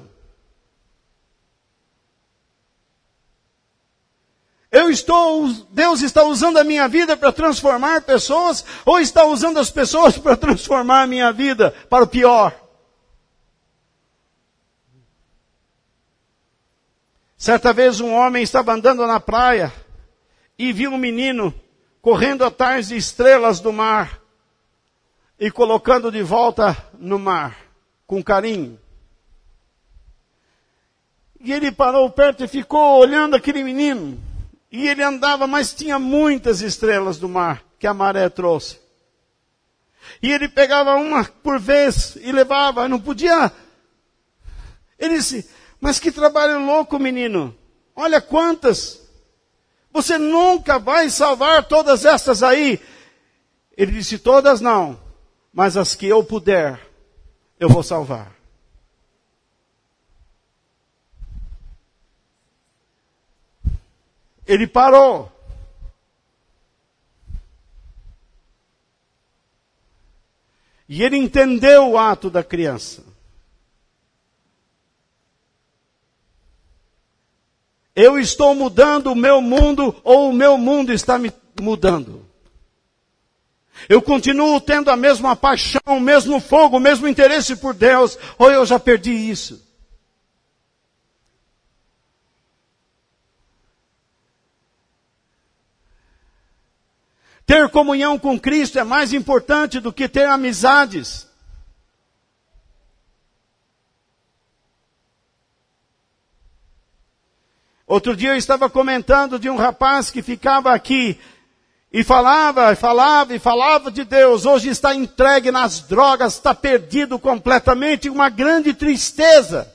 Deus está usando a minha vida para transformar pessoas ou está usando as pessoas para transformar a minha vida para o pior? Certa vez um homem estava andando na praia e viu um menino correndo atrás de estrelas do mar e colocando de volta no mar, com carinho. E ele parou perto e ficou olhando aquele menino. E ele andava, mas tinha muitas estrelas do mar que a maré trouxe. E ele pegava uma por vez e levava, não podia. Ele disse, mas que trabalho louco, menino. Olha quantas. Você nunca vai salvar todas estas aí. Ele disse, todas não. Mas as que eu puder, eu vou salvar. Ele parou. E ele entendeu o ato da criança. Eu estou mudando o meu mundo ou o meu mundo está me mudando? Eu continuo tendo a mesma paixão, o mesmo fogo, o mesmo interesse por Deus, ou eu já perdi isso? Ter comunhão com Cristo é mais importante do que ter amizades. Outro dia eu estava comentando de um rapaz que ficava aqui e falava de Deus. Hoje está entregue nas drogas, está perdido completamente, uma grande tristeza.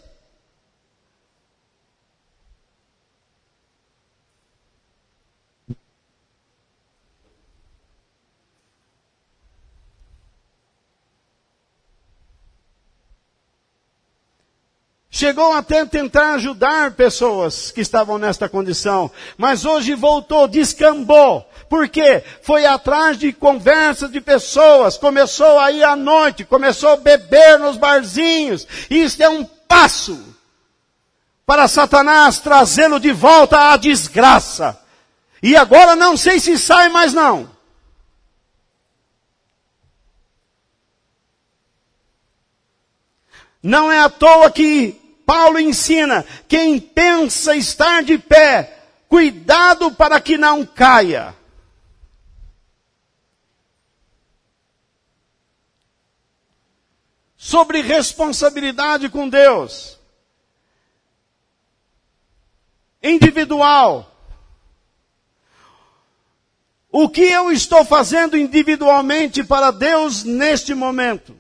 Chegou até tentar ajudar pessoas que estavam nesta condição, mas hoje voltou, descambou. Por quê? Foi atrás de conversas de pessoas, começou a ir à noite, começou a beber nos barzinhos. Isso é um passo para Satanás trazê-lo de volta à desgraça. E agora não sei se sai mais não. Não é à toa que Paulo ensina, quem pensa estar de pé, cuidado para que não caia. Sobre responsabilidade com Deus. Individual. O que eu estou fazendo individualmente para Deus neste momento?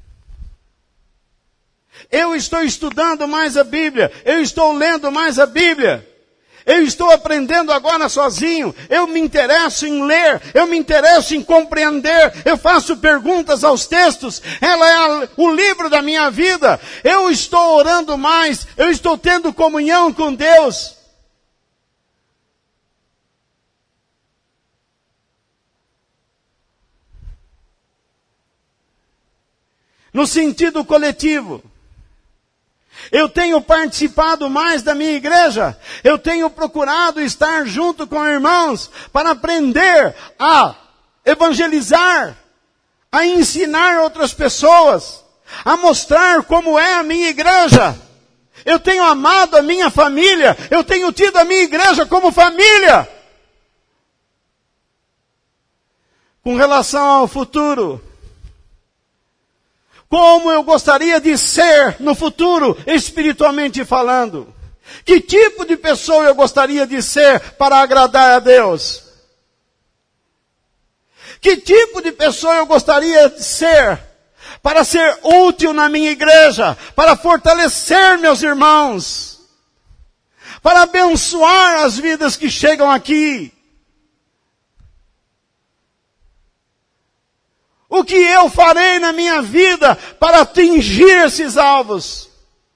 Eu estou estudando mais a Bíblia. Eu estou lendo mais a Bíblia. Eu estou aprendendo agora sozinho. Eu me interesso em ler. Eu me interesso em compreender. Eu faço perguntas aos textos. Ela é o livro da minha vida. Eu estou orando mais. Eu estou tendo comunhão com Deus. No sentido coletivo. Eu tenho participado mais da minha igreja. Eu tenho procurado estar junto com irmãos para aprender a evangelizar, a ensinar outras pessoas, a mostrar como é a minha igreja. Eu tenho amado a minha família. Eu tenho tido a minha igreja como família. Com relação ao futuro, como eu gostaria de ser no futuro, espiritualmente falando. Que tipo de pessoa eu gostaria de ser para agradar a Deus? Que tipo de pessoa eu gostaria de ser para ser útil na minha igreja? Para fortalecer meus irmãos? Para abençoar as vidas que chegam aqui? O que eu farei na minha vida para atingir esses alvos?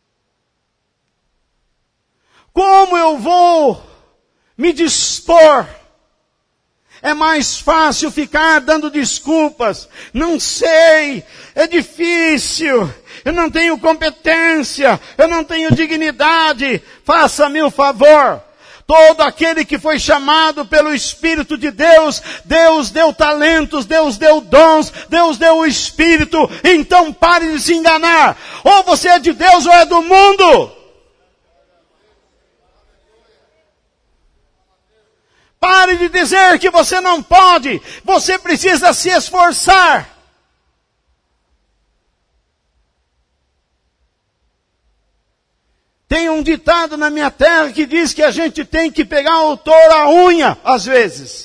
Como eu vou me dispor? É mais fácil ficar dando desculpas. Não sei, é difícil, eu não tenho competência, eu não tenho dignidade. Faça-me o favor. Todo aquele que foi chamado pelo Espírito de Deus, Deus deu talentos, Deus deu dons, Deus deu o Espírito. Então pare de se enganar. Ou você é de Deus ou é do mundo. Pare de dizer que você não pode. Você precisa se esforçar. Tem um ditado na minha terra que diz que a gente tem que pegar o touro à unha, às vezes.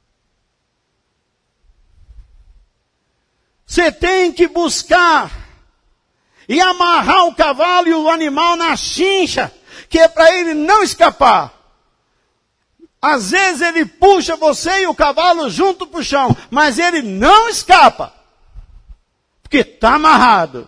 Você tem que buscar e amarrar o cavalo e o animal na chincha, que é para ele não escapar. Às vezes ele puxa você e o cavalo junto para o chão, mas ele não escapa, porque está amarrado.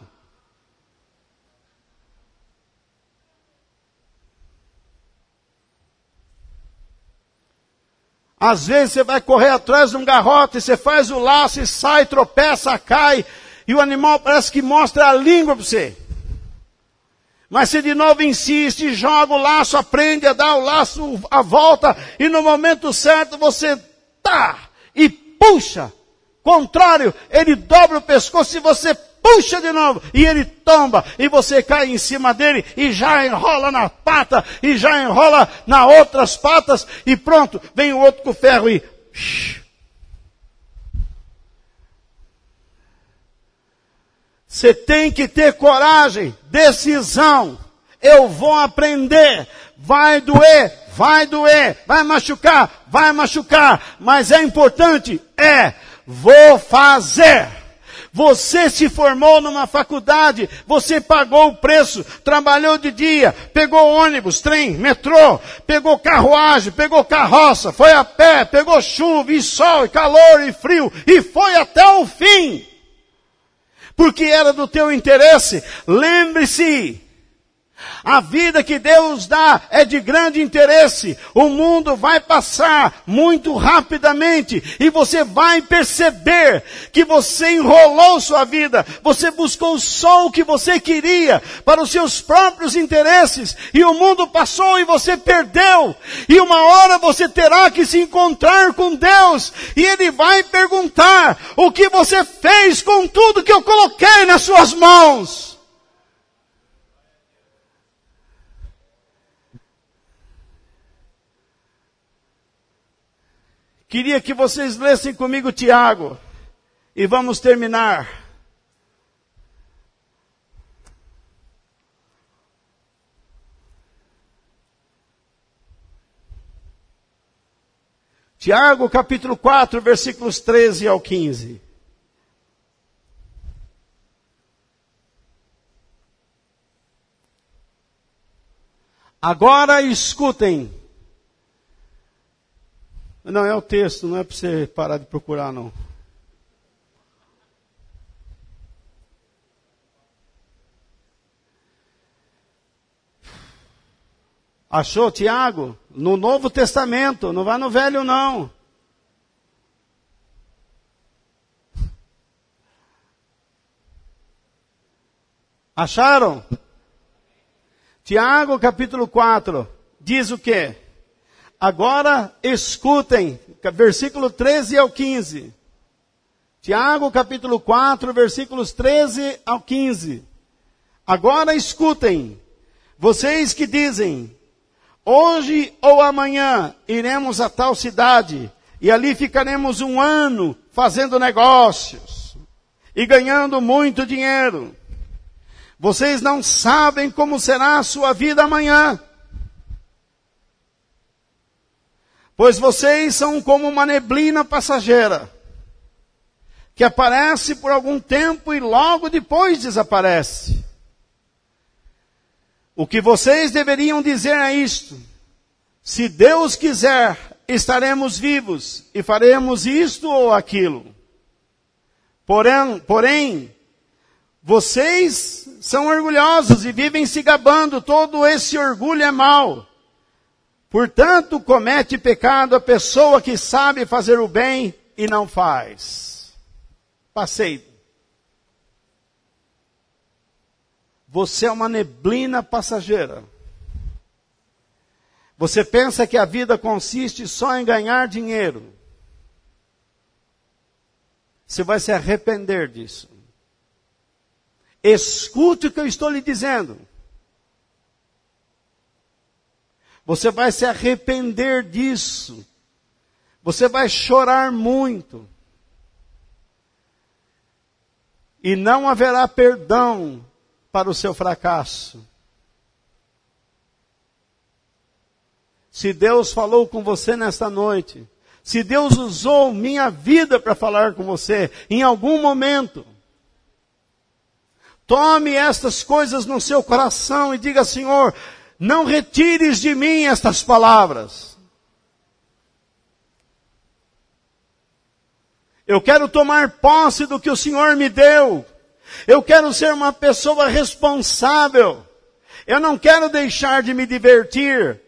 Às vezes você vai correr atrás de um garrote, você faz o laço e sai, tropeça, cai, e o animal parece que mostra a língua para você. Mas você de novo insiste, joga o laço, aprende a dar o laço a volta, e no momento certo você e puxa. Contrário, ele dobra o pescoço e você puxa de novo, e ele tomba, e você cai em cima dele, e já enrola na pata, e já enrola nas outras patas, e pronto, vem o outro com o ferro e... Você tem que ter coragem, decisão. Eu vou aprender, vai doer, vai machucar, mas é importante, vou fazer. Você se formou numa faculdade, você pagou o preço, trabalhou de dia, pegou ônibus, trem, metrô, pegou carruagem, pegou carroça, foi a pé, pegou chuva e sol e calor e frio e foi até o fim. Porque era do teu interesse. Lembre-se, a vida que Deus dá é de grande interesse. O mundo vai passar muito rapidamente e você vai perceber que você enrolou sua vida. Você buscou só o que você queria para os seus próprios interesses e o mundo passou e você perdeu. E uma hora você terá que se encontrar com Deus e Ele vai perguntar o que você fez com tudo que eu coloquei nas suas mãos. Queria que vocês lessem comigo Tiago. E vamos terminar. Tiago, capítulo 4, versículos 13 ao 15. Agora escutem. Não, é o texto, não é para você parar de procurar, não. Achou, Tiago? No Novo Testamento, não vai no Velho, não. Acharam? Tiago, capítulo 4, diz o quê? Agora escutem, versículo 13 ao 15. Tiago, capítulo 4, versículos 13 ao 15. Agora escutem, vocês que dizem, hoje ou amanhã iremos a tal cidade, e ali ficaremos 1 ano fazendo negócios, e ganhando muito dinheiro. Vocês não sabem como será a sua vida amanhã. Pois vocês são como uma neblina passageira, que aparece por algum tempo e logo depois desaparece. O que vocês deveriam dizer é isto: se Deus quiser, estaremos vivos e faremos isto ou aquilo. Porém, vocês são orgulhosos e vivem se gabando, todo esse orgulho é mau. Portanto, comete pecado a pessoa que sabe fazer o bem e não faz. Passei. Você é uma neblina passageira. Você pensa que a vida consiste só em ganhar dinheiro. Você vai se arrepender disso. Escute o que eu estou lhe dizendo. Você vai se arrepender disso. Você vai chorar muito. E não haverá perdão para o seu fracasso. Se Deus falou com você nesta noite, se Deus usou minha vida para falar com você, em algum momento, Tome estas coisas no seu coração e diga: Senhor, não retires de mim estas palavras. Eu quero tomar posse do que o Senhor me deu. Eu quero ser uma pessoa responsável. Eu não quero deixar de me divertir.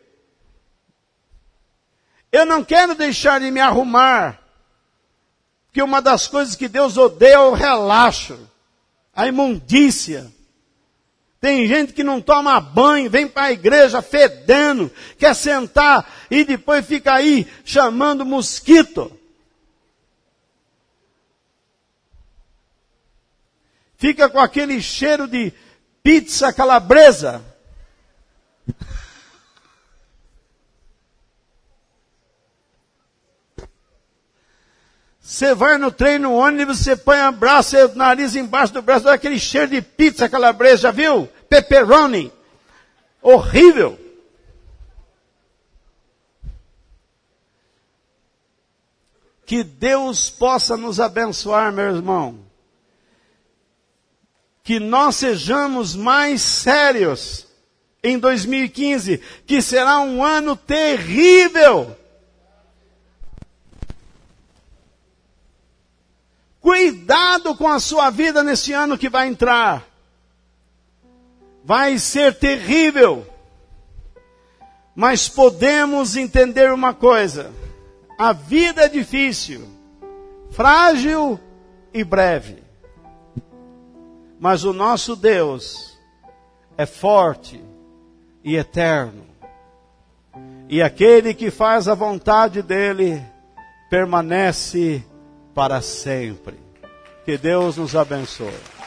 Eu não quero deixar de me arrumar. Porque uma das coisas que Deus odeia é o relaxo, a imundícia. Tem gente que não toma banho, vem para a igreja fedendo, quer sentar e depois fica aí chamando mosquito. Fica com aquele cheiro de pizza calabresa. Você vai no trem, no ônibus, você põe o braço, o nariz embaixo do braço, dá aquele cheiro de pizza calabresa, já viu? Pepperoni. Horrível. Que Deus possa nos abençoar, meu irmão. Que nós sejamos mais sérios em 2015, que será um ano terrível. Cuidado com a sua vida nesse ano que vai entrar. Vai ser terrível. Mas podemos entender uma coisa. A vida é difícil, frágil e breve. Mas o nosso Deus é forte e eterno. E aquele que faz a vontade dele permanece para sempre. Que Deus nos abençoe.